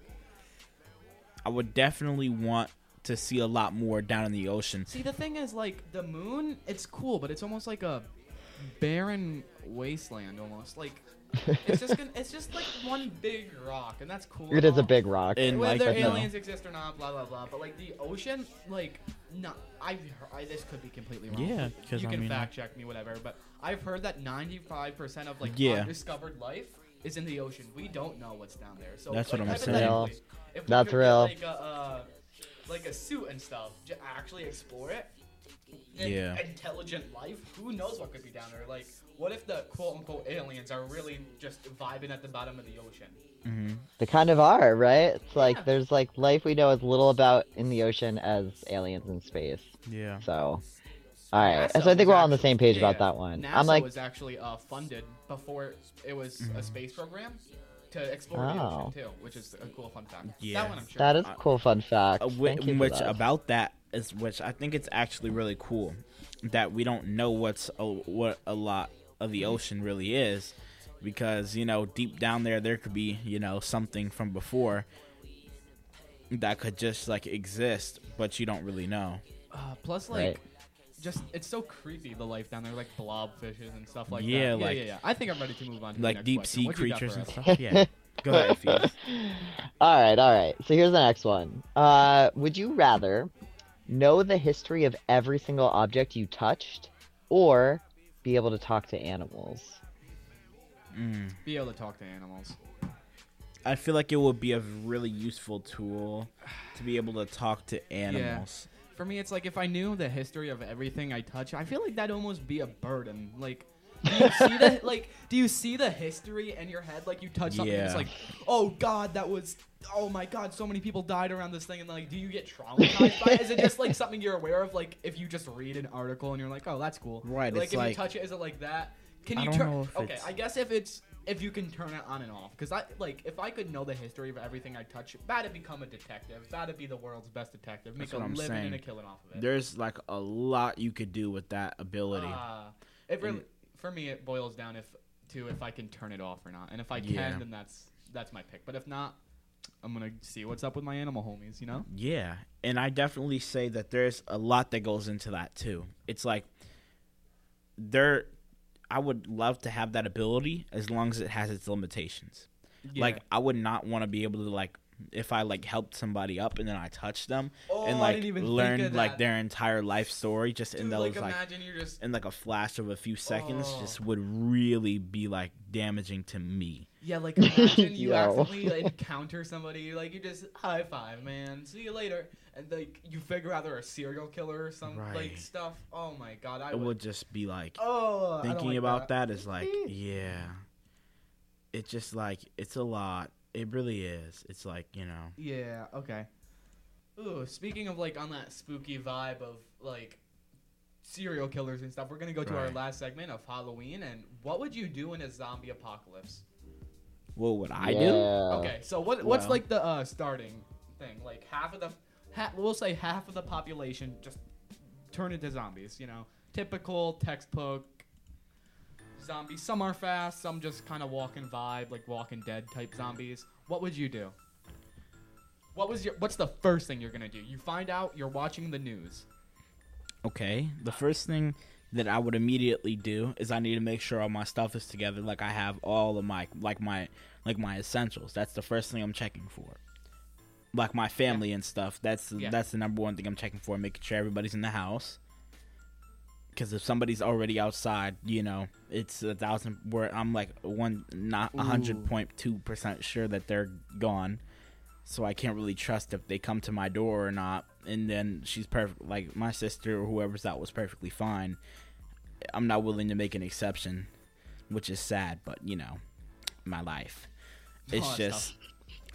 I would definitely want to see a lot more down in the ocean. See, the thing is, like, the moon, it's cool, but it's almost like a barren wasteland, almost. Like, it's just like one big rock, and that's cool. It and is a all. big rock. And like Whether I know. aliens exist or not, blah blah blah. But like the ocean, like, no, this could be completely wrong. Yeah, 'cause you I can mean, fact check me, whatever. But I've heard that 95% of like Yeah. undiscovered life is in the ocean. We don't know what's down there. So That's like, what I'm saying. hypothetically, if we That's could real. Get, like a suit and stuff to actually explore it. And Yeah. intelligent life. Who knows what could be down there? Like, what if the quote unquote aliens are really just vibing at the bottom of the ocean? They kind of are, right? It's like Yeah. there's like life we know as little about in the ocean as aliens in space. Yeah. So, all right. NASA So I think we're all on the was same page actually- about that one. NASA I'm like, was actually funded before it was a space program to explore the Oh. ocean too, which is a cool fun fact. Yeah. That one I'm sure. that is a cool fun fact. Thank you for Which that. about that is which I think it's actually really cool that we don't know what a lot of the ocean really is, because deep down there could be something from before that could just like exist, but you don't really know. Plus, like, Right. just it's so creepy the life down there, like blobfishes and stuff like Yeah, that. like- Yeah. I think I'm ready to move on to the Like next deep question. sea What you got creatures for and us? stuff. Yeah. Go ahead, Fees. All right. So here's the next one. Would you rather know the history of every single object you touched, or be able to talk to animals? Be able to talk to animals. I feel like it would be a really useful tool to be able to talk to animals. For me, it's like if I knew the history of everything I touch, I feel like that'd almost be a burden. Like, do you see the history in your head? Like, you touch something, and it's Yeah. like, oh God, oh my God, so many people died around this thing, and like, do you get traumatized by it? Is it just like something you're aware of? Like, if you just read an article and you're like, oh, that's cool. Right, Like, it's if you like- touch it, is it like that? Can I you don't turn? know if Okay, it's- I guess if you can turn it on and off, because if I could know the history of everything I touch, that'd become a detective. That'd be the world's best detective. Make That's what a I'm living saying. and a killing off of it. There's like a lot you could do with that ability. It really, for me, it boils down if I can turn it off or not, and if I can, Yeah. then that's my pick. But if not, I'm gonna see what's up with my animal homies. You know? Yeah, and I definitely say that there's a lot that goes into that too. It's like I would love to have that ability as long as it has its limitations. Yeah. Like, I would not want to be able to, like, if I like helped somebody up and then I touched them and I like didn't even think learned of like that. their entire life story just in Dude, those like, like imagine you're just. in like a flash of a few seconds Oh. just would really be like damaging to me. Yeah, like imagine you Yo. accidentally encounter somebody, like you just high five, man, see you later, and like you figure out they're a serial killer or some like Right. stuff. Oh my God, I It would just be like Oh, I don't thinking like about that is like, yeah. It's just like it's a lot. It really is. It's like, you know. Yeah. Okay. Ooh, speaking of like on that spooky vibe of like serial killers and stuff, we're gonna go to our Right. last segment of Halloween. And what would you do in a zombie apocalypse? What would I do? Yeah. Okay, so what's Well. like the starting thing? Like we'll say half of the population just turn into zombies. You know, typical textbook zombies. Some are fast, some just kind of walking vibe, like Walking Dead type zombies. What would you do? What's the first thing you're gonna do? You find out you're watching the news. Okay. The first thing that I would immediately do is I need to make sure all my stuff is together. Like I have all of my essentials. That's the first thing I'm checking for. Like my family and stuff. That's the number one thing I'm checking for. Making sure everybody's in the house. Because if somebody's already outside, you know, it's 1,000. Where I'm like not 100.2% sure that they're gone. So I can't really trust if they come to my door or not. And then she's perfect. Like my sister or whoever's out was perfectly fine. I'm not willing to make an exception, which is sad. But you know, my life. It's that's just tough.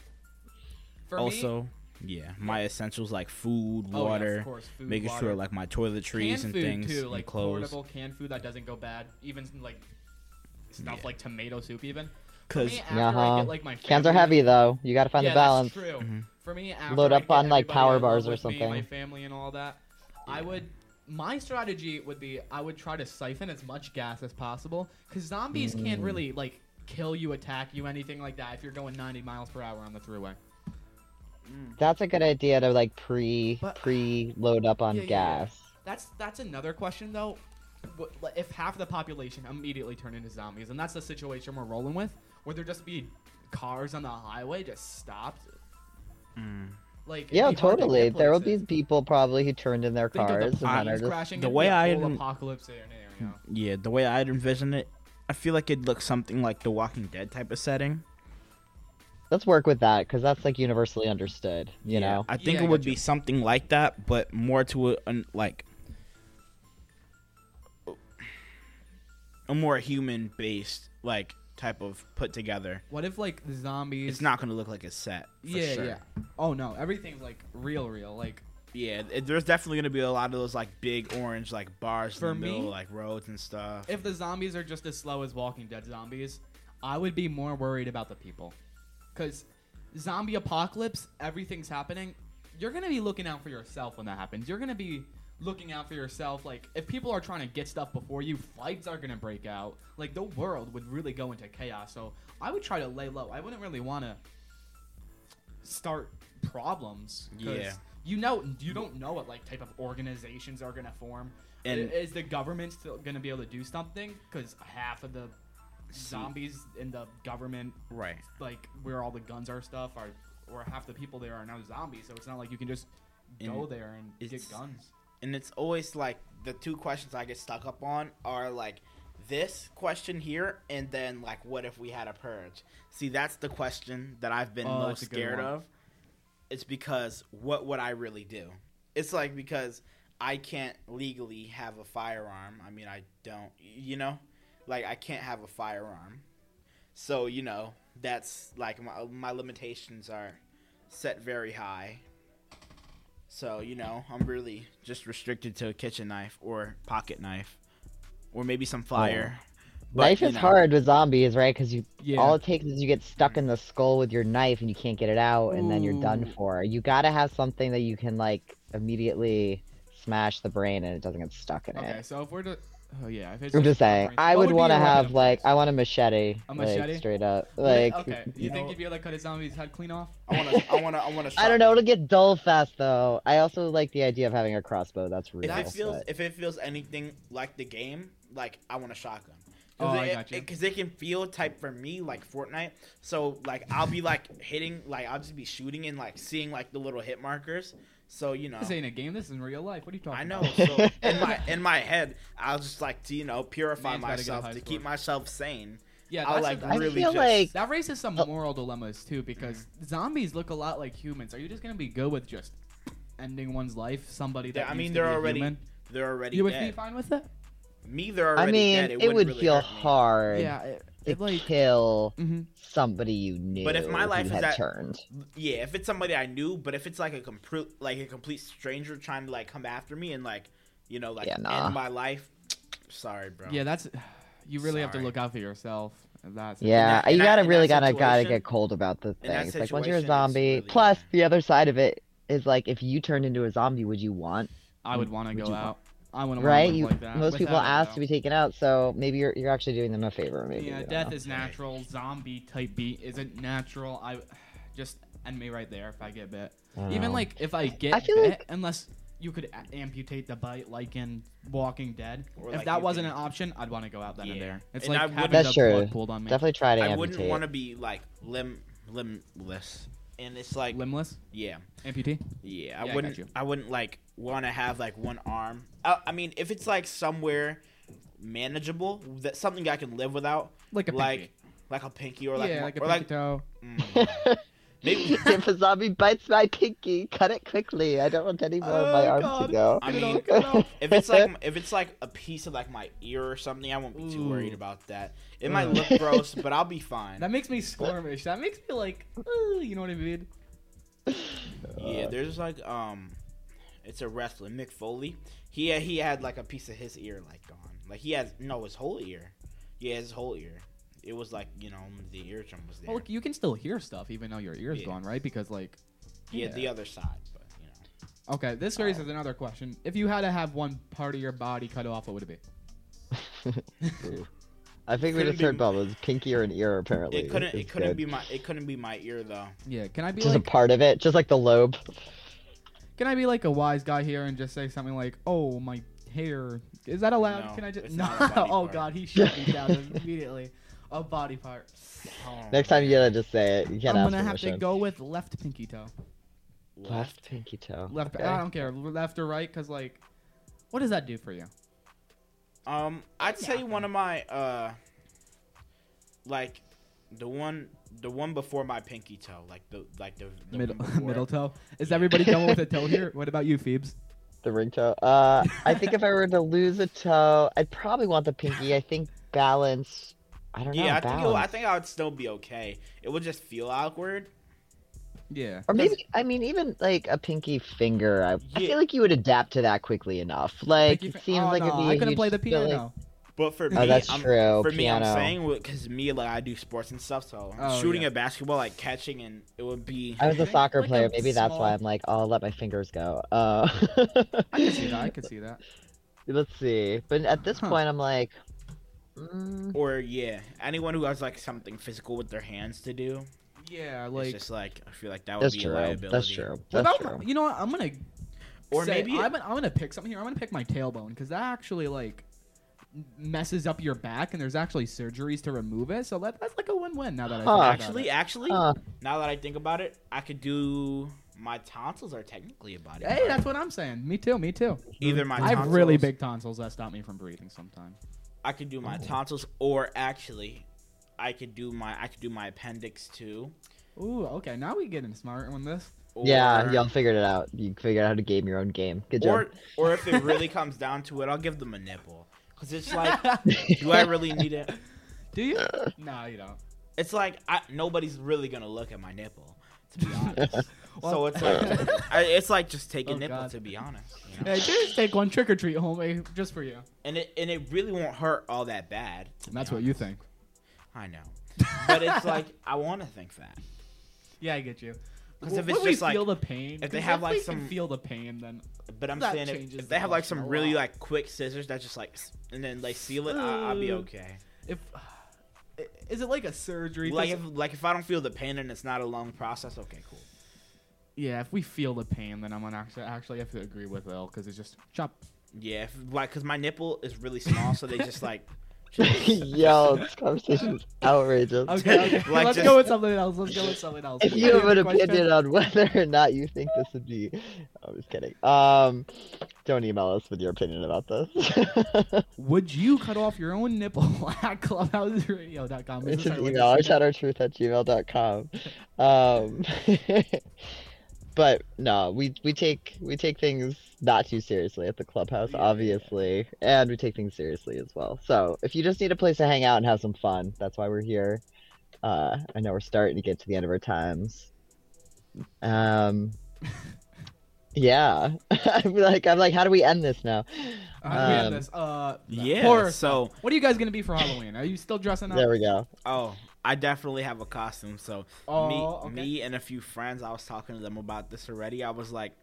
For also. Yeah, my essentials like food, Oh, yeah, water, of course, food, making water. sure like my toiletries canned and food things, too, and like clothes. portable canned food that doesn't go bad. Even like stuff Yeah. like tomato soup, even. For Because me, after I get, like, my Cans are family- heavy though. You gotta find yeah, the balance. That's true. Mhm. For me, after Load I up get on, like, everybody power I love bars or with me, something. my family and all that, my strategy would be I would try to siphon as much gas as possible because zombies can't really like kill you, attack you, anything like that if you're going 90 miles per hour on the throughway. That's a good idea to like But- pre-load up on Yeah, yeah, gas. That's another question though. If half the population immediately turn into zombies, and that's the situation we're rolling with, where there just be cars on the highway just stopped. Like it'd Yeah, be hard to totally. get There will places. be people probably who turned in their Think cars of the and then are planes just crashing. The it'd way be a I full didn't- apocalypse scenario. yeah, the way I'd envision it, I feel like it'd look something like the Walking Dead type of setting. Let's work with that because that's like universally understood. You know. I think Yeah, I it would got be you. something like that, but more to like a more human-based like type of put together. What if like the zombies? It's not going to look like a set. For Yeah, sure. yeah. Oh no, everything's like real. Like Yeah, there's definitely going to be a lot of those like big orange like bars For in the middle, me, like roads and stuff. if the zombies are just as slow as Walking Dead zombies, I would be more worried about the people. Because zombie apocalypse, everything's happening. You're going to be looking out for yourself when that happens. You're going to be looking out for yourself. Like, if people are trying to get stuff before you, fights are going to break out. Like, the world would really go into chaos. So I would try to lay low. I wouldn't really want to start problems. 'Cause Yeah. you don't know what like type of organizations are going to form. And- Is the government still going to be able to do something? Because half of the zombies in the government, Right. like where all the guns are stuff, are or half the people there are now zombies. So it's not like you can just go And there and get it's- guns. And it's always like the two questions I get stuck up on are like this question here, and then like what if we had a purge? See, that's the question that I've been Oh, most that's a good scared one. of. It's because what would I really do? It's like because I can't legally have a firearm. I mean, I don't, like I can't have a firearm. So, that's like my limitations are set very high. So, I'm really just restricted to a kitchen knife or pocket knife or maybe some fire. But, Knife is hard with zombies, right? Because Yeah. all it takes is you get stuck in the skull with your knife and you can't get it out, and then you're done Ooh. for. You gotta have something that you can like immediately smash the brain and it doesn't get stuck in Okay, it. so if we're to, oh yeah, if it's I'm just saying, brains- I what would be want to your weapon have of like choice? I want a machete, A like machete? straight up, Would it- like. okay, you think you'd be able to cut a zombie's head clean off? I want to I don't know, it'll get dull fast though. I also like the idea of having a crossbow. That's real. If it feels anything like the game, like I want a shotgun. Oh, I got you. Because it can feel type for me like Fortnite. So like I'll be like hitting, like I'll just be shooting and like seeing like the little hit markers. So This ain't a game. This is in real life. What are you talking I know. about? So in my head, I'll just like to purify Man's gotta get a myself high to score. keep myself sane. Yeah, I'll that's like I really feel just like- that raises some moral dilemmas too, because zombies look a lot like humans. Are you just gonna be good with just ending one's life? Somebody that I mean used to they're be a already human? they're already You would be dead. fine with it? Me, they're already I mean, dead. it wouldn't would really feel hurt me. hard Yeah, to it like kill mhm. somebody you knew. But if my life who is had at- turned. Yeah, if it's somebody I knew, but if it's like a complete stranger trying to like come after me and like Yeah, nah. end my life, sorry, bro. yeah, that's you really have to Sorry. look out for yourself. That's Yeah, in you that- gotta in really that gotta situation- get cold about the in that things. Like once you're a situation, it's zombie. really- Plus, the other side of it is like if you turned into a zombie, would you want? I would want to Would go you out. I wouldn't Right? want to You, live like that. most people without a ask doubt. to be taken out, so maybe you're actually doing them a favor. Maybe. Yeah, I don't death know. is natural. Zombie type beat isn't natural. I just end me right there if I get bit. I don't Even know. like if I get I feel bit, like- unless you could amputate the bite like in Walking Dead. Or If like that you wasn't can- an option, I'd want to go out then and Yeah. there. It's And I like wouldn't- having That's the true. blood pulled on me. Definitely try to I amputate. wouldn't want to be like limbless, and it's like Limbless? yeah, Amputee? yeah. I got I wouldn't. you. I wouldn't like want to have like one arm. I mean, if it's like somewhere manageable, that something I can live without, Like a pinky. like a pinky or like Yeah, like a or pinky toe. maybe. If a zombie bites my pinky, cut it quickly. I don't want any more of my Oh, arms God. to go. I Get it mean, off, get it off. if it's like a piece of like my ear or something, I won't be too worried Ooh. about that. It might look gross, but I'll be fine. That makes me squirmish. That makes me like, you know what I mean? Yeah, there's like it's a wrestler, Mick Foley. He had like a piece of his ear like gone. Like he has his whole ear. Yeah, his whole ear. It was like the eardrum was there. Well, look, you can still hear stuff even though your ear's Yeah. gone, right? Because like, yeah, the other side, but Okay, this raises another question. If you had to have one part of your body cut off, what would it be? I think we Couldn't just be- heard Bubba's pinky or an ear. Apparently, it couldn't It's couldn't good. be my ear though. Yeah, can I be just like, a part of it, just like the lobe. can I be like a wise guy here and just say something like, "Oh, my hair." Is that allowed? No, Can I just it's no? not a body Oh part. God, he shut me down immediately. A body part. Oh, Next time you gotta just say it. You can't I'm ask gonna have to permission. go with left pinky toe. Left pinky toe. Left. Okay. I don't care, left or right, cause like, what does that do for you? I'd say one of my like the one before my pinky toe, like the Middle, one before. middle toe. Is Yeah. everybody going with a toe here? What about you, Phoebes? The ring toe. I think if I were to lose a toe, I'd probably want the pinky. I think balance. I don't know. Yeah, I balance. think I would still be okay. It would just feel awkward. Yeah. Or maybe, I mean, even like a pinky finger. I Yeah. feel like you would adapt to that quickly enough. Like, Pinky it seems like it'd be I a couldn't huge play the skill, like- piano. But for me, Oh, that's I'm, true. For me, I'm Piano. saying because me, like I do sports and stuff, so Oh, shooting yeah. a basketball, like catching, and it would be. I was a think, soccer like, player. a Maybe that's small- why I'm like, oh, I'll let my fingers go. I can see that. I can see that. Let's see. But at this Huh. point, I'm like, Or yeah, anyone who has like something physical with their hands to do. Yeah, It's like. just like I feel like that would that's be true. a liability. That's true. What That's about true. my- you know what? I'm gonna Or say, maybe I'm gonna pick something here. I'm gonna pick my tailbone because that actually like messes up your back, and there's actually surgeries to remove it. So that's like a win-win. Now that I Huh. think about it. Actually, Huh. now that I think about it, I could do. My tonsils are technically a body. Hey, part. that's what I'm saying. Me too. Me too. Either my I tonsils, have really big tonsils that stop me from breathing sometimes. I could do my tonsils, or actually, I could do my appendix too. Ooh, okay. Now we getting smart on this. Yeah, or- y'all figured it out. You figured out how to game your own game. Good job. Or if it really comes down to it, I'll give them a nipple. Because it's like, do I really need it? Do you? No, you don't. It's like, nobody's really going to look at my nipple, to be honest. Well- So it's like just take a Oh, nipple, God. to be honest. You know? Hey, just take one trick or treat, homie, just for you. And it really won't hurt all that bad. to be That's what you honest. think. I know. But it's like, I want to think that. Yeah, I get you. 'Cause if When it's we just like- feel the pain, if they 'cause have, if like, we some- can feel the pain, then But I'm That saying changes if the they have like question some a really lot. like quick scissors that just like, and then they seal it, I'll be okay. if is it like a surgery? Like Does- if I don't feel the pain and it's not a long process, okay, cool. yeah, if we feel the pain, then I'm gonna actually have to agree with Elle because it's just chop. Yeah, because my nipple is really small, so they just like. Yo, this conversation is outrageous. Okay, Like, let's just- go with something else. Let's go with something else. If you have an opinion on whether or not you think this would be, I'm just kidding. Don't email us with your opinion about this. Would you cut off your own nipple at clubhouseradio.com? It's an email, ourshadow@gmail.com. But no, we take things not too seriously at the clubhouse, obviously, and we take things seriously as well. So if you just need a place to hang out and have some fun, that's why we're here. I know we're starting to get to the end of our times. Yeah. I'm like, how do we end this now? We have Um, this. Yeah, horror so- stuff. What are you guys gonna be for Halloween? Are you still dressing up? There we go. Oh, I definitely have a costume. So Oh, okay. me and a few friends, I was talking to them about this already. I was like,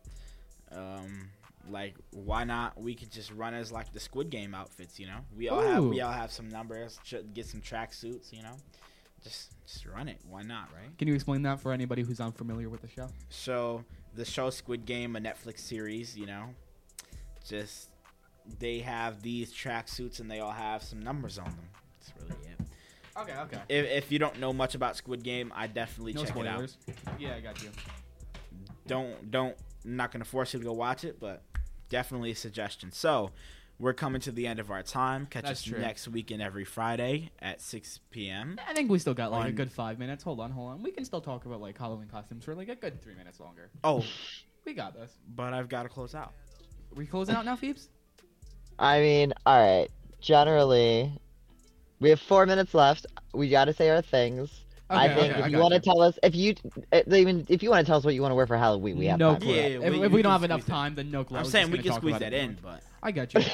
why not? We could just run as like the Squid Game outfits, you know? We all Ooh. have some numbers. Get some track suits, you know? Just run it. Why not, right? Can you explain that for anybody who's unfamiliar with the show? So the show Squid Game, a Netflix series, you know, just they have these track suits and they all have some numbers on them. That's really it. Okay. If you don't know much about Squid Game, I definitely No check spoilers. Yeah, I got you. it out. I'm not gonna force you to go watch it, but definitely a suggestion. So we're coming to the end of our time. Catch That's us true. next weekend every Friday at 6 p.m. I think we still got like a On- good 5 minutes. Hold on. We can still talk about like Halloween costumes for like a good 3 minutes longer. Oh, We got this. but I've got to close out. We closing out now, Phoebes? I mean, all right. Generally, we have 4 minutes left. We got to say our things. I think I if you got want to tell us, if you want to tell us what you want to wear for Halloween, we have no time. clue. Yeah, if we we can don't have squeeze enough that. time, then no clue. I I'm was saying just we gonna can talk squeeze about that it in, more. but I got you.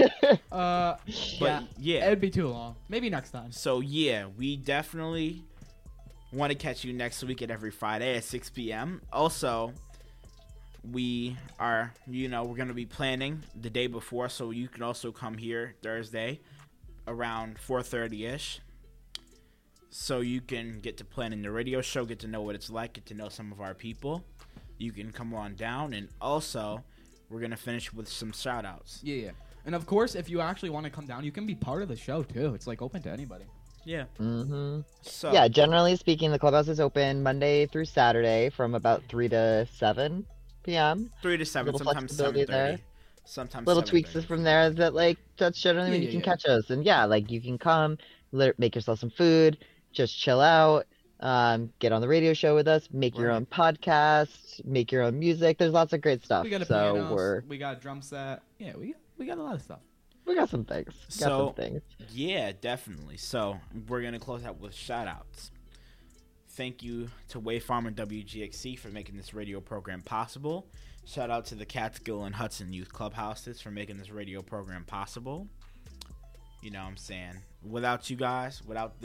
but yeah. It'd be too long. Maybe next time. So yeah, we definitely want to catch you next week at every Friday at 6 p.m. Also, we are, we're going to be planning the day before, so you can also come here Thursday around 4:30ish. So you can get to plan in the radio show, get to know what it's like, get to know some of our people. You can come on down, and also we're going to finish with some shout outs. Yeah. And of course, if you actually want to come down, you can be part of the show too. It's like open to anybody. Yeah. Mm-hmm. So Yeah, generally speaking, the clubhouse is open Monday through Saturday from about 3 to 7 p.m. 3 to 7, Little sometimes flexibility 7:30. there. Sometimes Little 7:30. tweaks from there that's generally when Yeah, you can yeah. catch us. And yeah, like you can come, make yourself some food, just chill out, get on the radio show with us, make your Right. own podcast, make your own music. There's lots of great stuff. We got a so piano. We got a drum set. Yeah, we got a lot of stuff. we got some things. So- Yeah, definitely. So we're gonna close out with shout outs. Thank you to Wayfarm and WGXC for making this radio program possible. Shout out to the Catskill and Hudson Youth Clubhouses for making this radio program possible. You know what I'm saying? Without you guys, without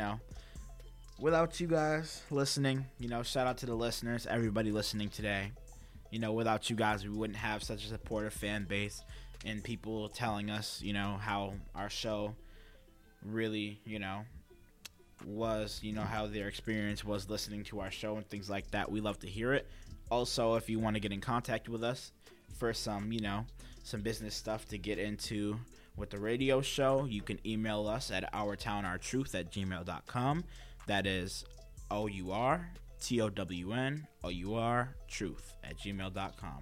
you guys listening, shout out to the listeners, everybody listening today. Without you guys, we wouldn't have such a supportive fan base and people telling us, how our show really, was, how their experience was listening to our show and things like that. We love to hear it. Also, if you want to get in contact with us for some, some business stuff to get into with the radio show, you can email us at ourtownourtruth@gmail.com. That is OURTOWNOUR truth@gmail.com.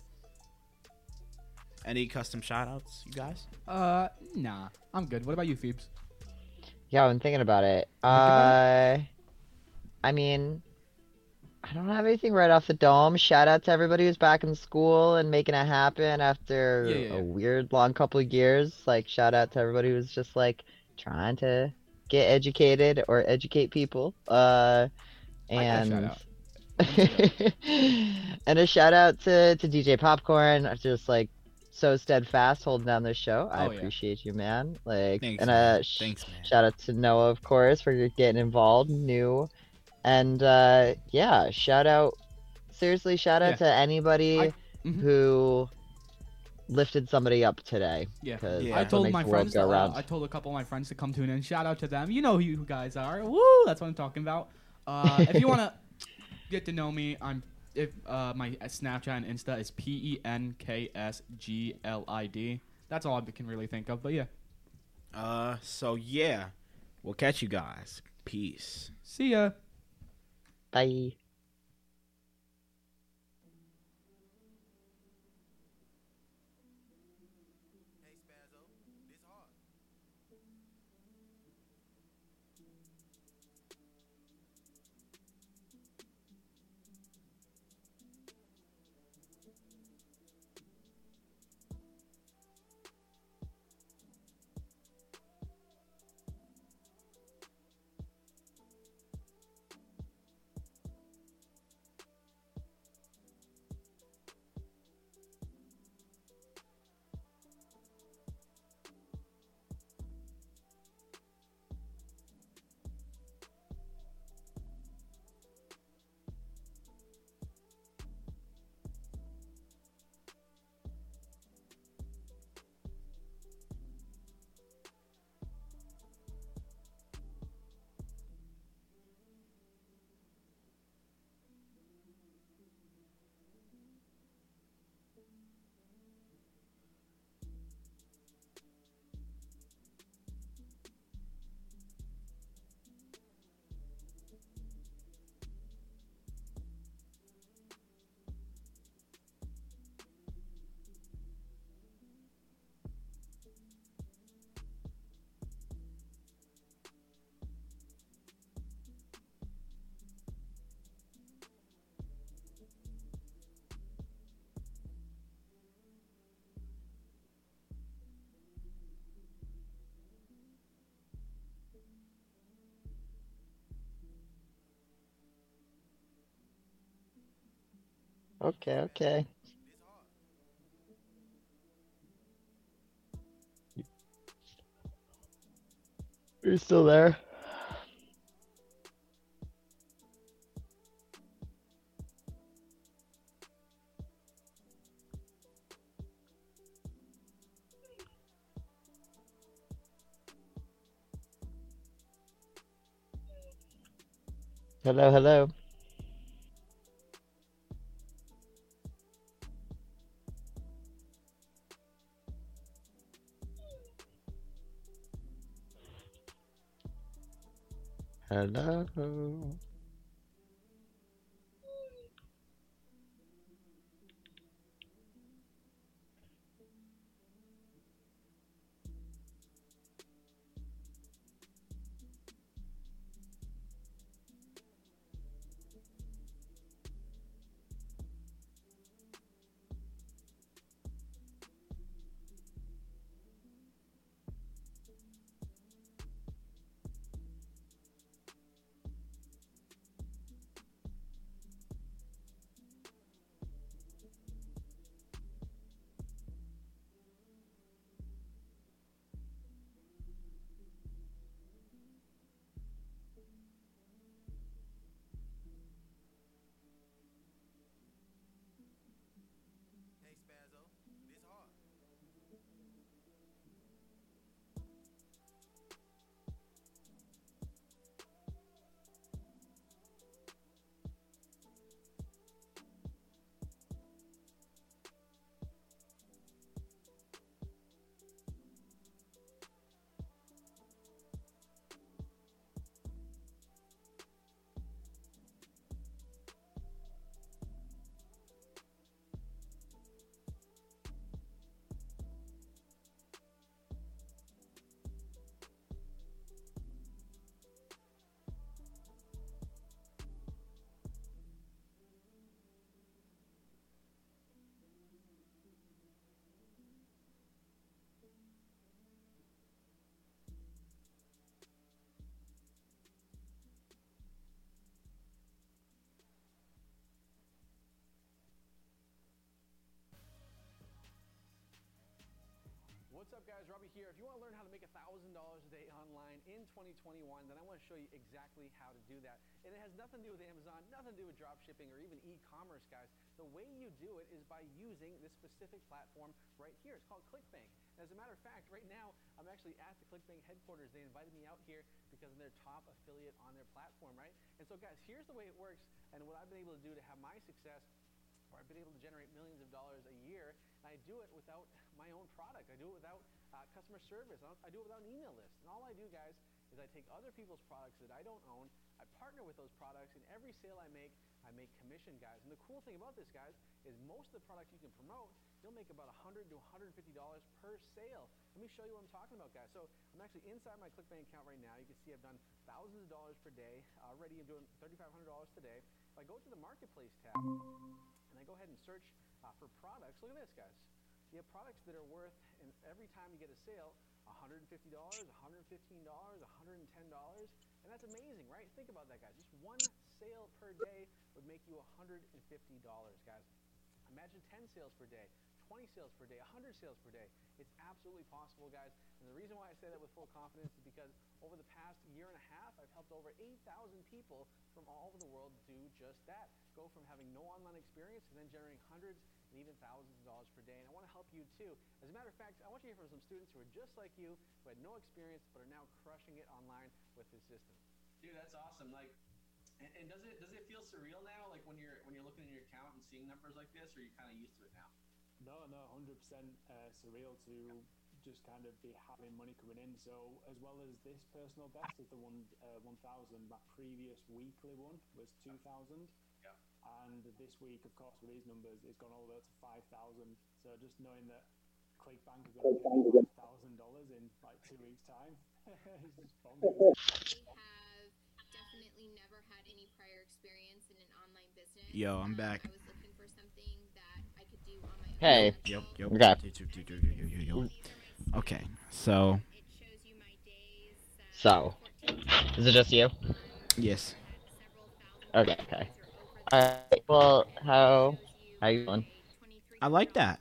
Any custom shoutouts, you guys? Nah, I'm good. What about you, Phoebes? Yeah, I'm thinking about it. about I mean, I don't have anything right off the dome. Shout out to everybody who's back in school and making it happen after Yeah. a weird long couple of years. Like, shout out to everybody who's just like trying to get educated or educate people. Like that And shout-out. and a shout out to DJ Popcorn, just like so steadfast holding down this show. I Oh, yeah. appreciate you, man. Like, Thanks, and man. Thanks, man. shout out to Noah, of course, for getting involved, new, and yeah, shout out to anybody Mhm. who lifted somebody up today. Yeah. 'cause Yeah. I that's what told makes my the world friends. go round. I told a couple of my friends to come tune in. Shout out to them. You know who you guys are. Woo! That's what I'm talking about. If you wanna get to know me, my Snapchat and Insta is PENKSGLID. That's all I can really think of. But yeah, So yeah, we'll catch you guys. Peace. see ya. Bye. Okay. Are you still there? Hello. Hello. up, guys? Robbie here. If you want to learn how to make $1,000 a day online in 2021, then I want to show you exactly how to do that. And it has nothing to do with Amazon, nothing to do with drop shipping or even e-commerce, guys. The way you do it is by using this specific platform right here. It's called ClickBank. And as a matter of fact, right now, I'm actually at the ClickBank headquarters. They invited me out here because I'm their top affiliate on their platform, right? And so, guys, here's the way it works and what I've been able to do to have my success, where I've been able to generate millions of dollars a year, and I do it without my own product. I do it without customer service. I do it without an email list. And all I do, guys, is I take other people's products that I don't own, I partner with those products, and every sale I make commission, guys. And the cool thing about this, guys, is most of the products you can promote, you'll make about $100 to $150 per sale. Let me show you what I'm talking about, guys. So I'm actually inside my ClickBank account right now. You can see I've done thousands of dollars per day. Already I'm doing $3,500 today. If I go to the Marketplace tab, and I go ahead and search for products, look at this, guys. You have products that are worth, and every time you get a sale, $150, $115, $110, and that's amazing, right? Think about that, guys. Just one sale per day would make you $150, guys. Imagine 10 sales per day, 20 sales per day, 100 sales per day. It's absolutely possible, guys. And the reason why I say that with full confidence is because over the past year and a half, I've helped over 8,000 people from all over the world do just that. Go from having no online experience to then generating hundreds and even thousands of dollars per day. And I want to help you too. As a matter of fact, I want you to hear from some students who are just like you, who had no experience but are now crushing it online with this system. Dude, that's awesome. Like, and does it feel surreal now? Like when you're looking at your account and seeing numbers like this, or are you kind of used to it now? No, 100% surreal to just kind of be having money coming in. So as well as this personal best is the 1,000, my previous weekly one was 2,000. Yeah. And this week, of course, with these numbers, it's gone all the way up to 5,000. So just knowing that ClickBank is going to get $1,000 in like 2 weeks' time, it's just bonkers. Definitely never had any prior experience in an online business. Yo, I'm back. I was looking for something that I could do on my own. Hey. Yep. Okay. Okay, so. So, is it just you? Yes. Okay. Alright, well, how you doing? I like that.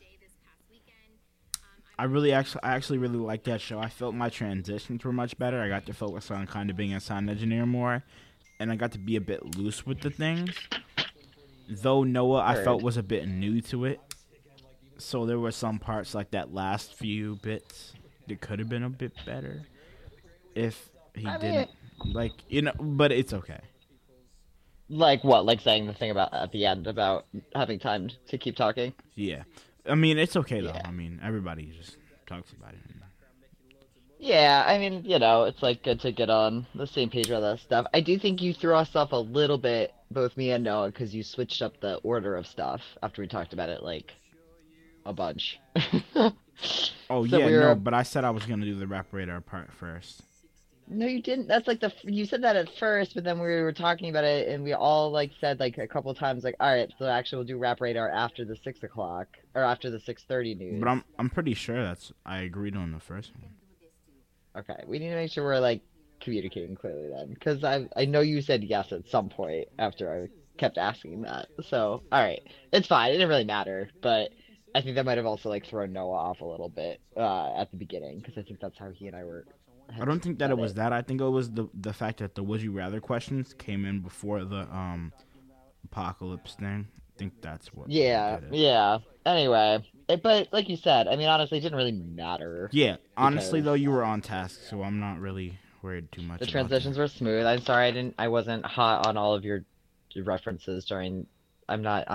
I actually really like that show. I felt my transitions were much better. I got to focus on kind of being a sound engineer more, and I got to be a bit loose with the things. Though Noah, I felt, was a bit new to it, so there were some parts like that last few bits that could have been a bit better if he didn't. Like, but it's okay. Like what? Like saying the thing about at the end about having time to keep talking? Yeah. I mean, it's okay, though. Yeah. I mean, everybody just talks about it. Yeah, I mean, it's like good to get on the same page with that stuff. I do think you threw us off a little bit, both me and Noah, because you switched up the order of stuff after we talked about it, like, a bunch. Oh, so no, but I said I was going to do the rap radar part first. No, you didn't. That's like you said that at first, but then we were talking about it, and we all like said like a couple of times like, all right, so actually we'll do Rap Radar after the 6 o'clock or after the 6:30 news. But I'm pretty sure I agreed on the first one. Okay, we need to make sure we're like communicating clearly then, because I know you said yes at some point after I kept asking that. So all right, it's fine. It didn't really matter, but I think that might have also like thrown Noah off a little bit at the beginning, because I think that's how he and I were. I don't think that it was that. I think it was the fact that the Would You Rather questions came in before the apocalypse thing. I think that's what. Yeah. Anyway, but like you said, I mean, honestly, it didn't really matter. Yeah, honestly though, you were on task, so I'm not really worried too much. The transitions were smooth. I'm sorry, I wasn't hot on all of your references during. I'm not.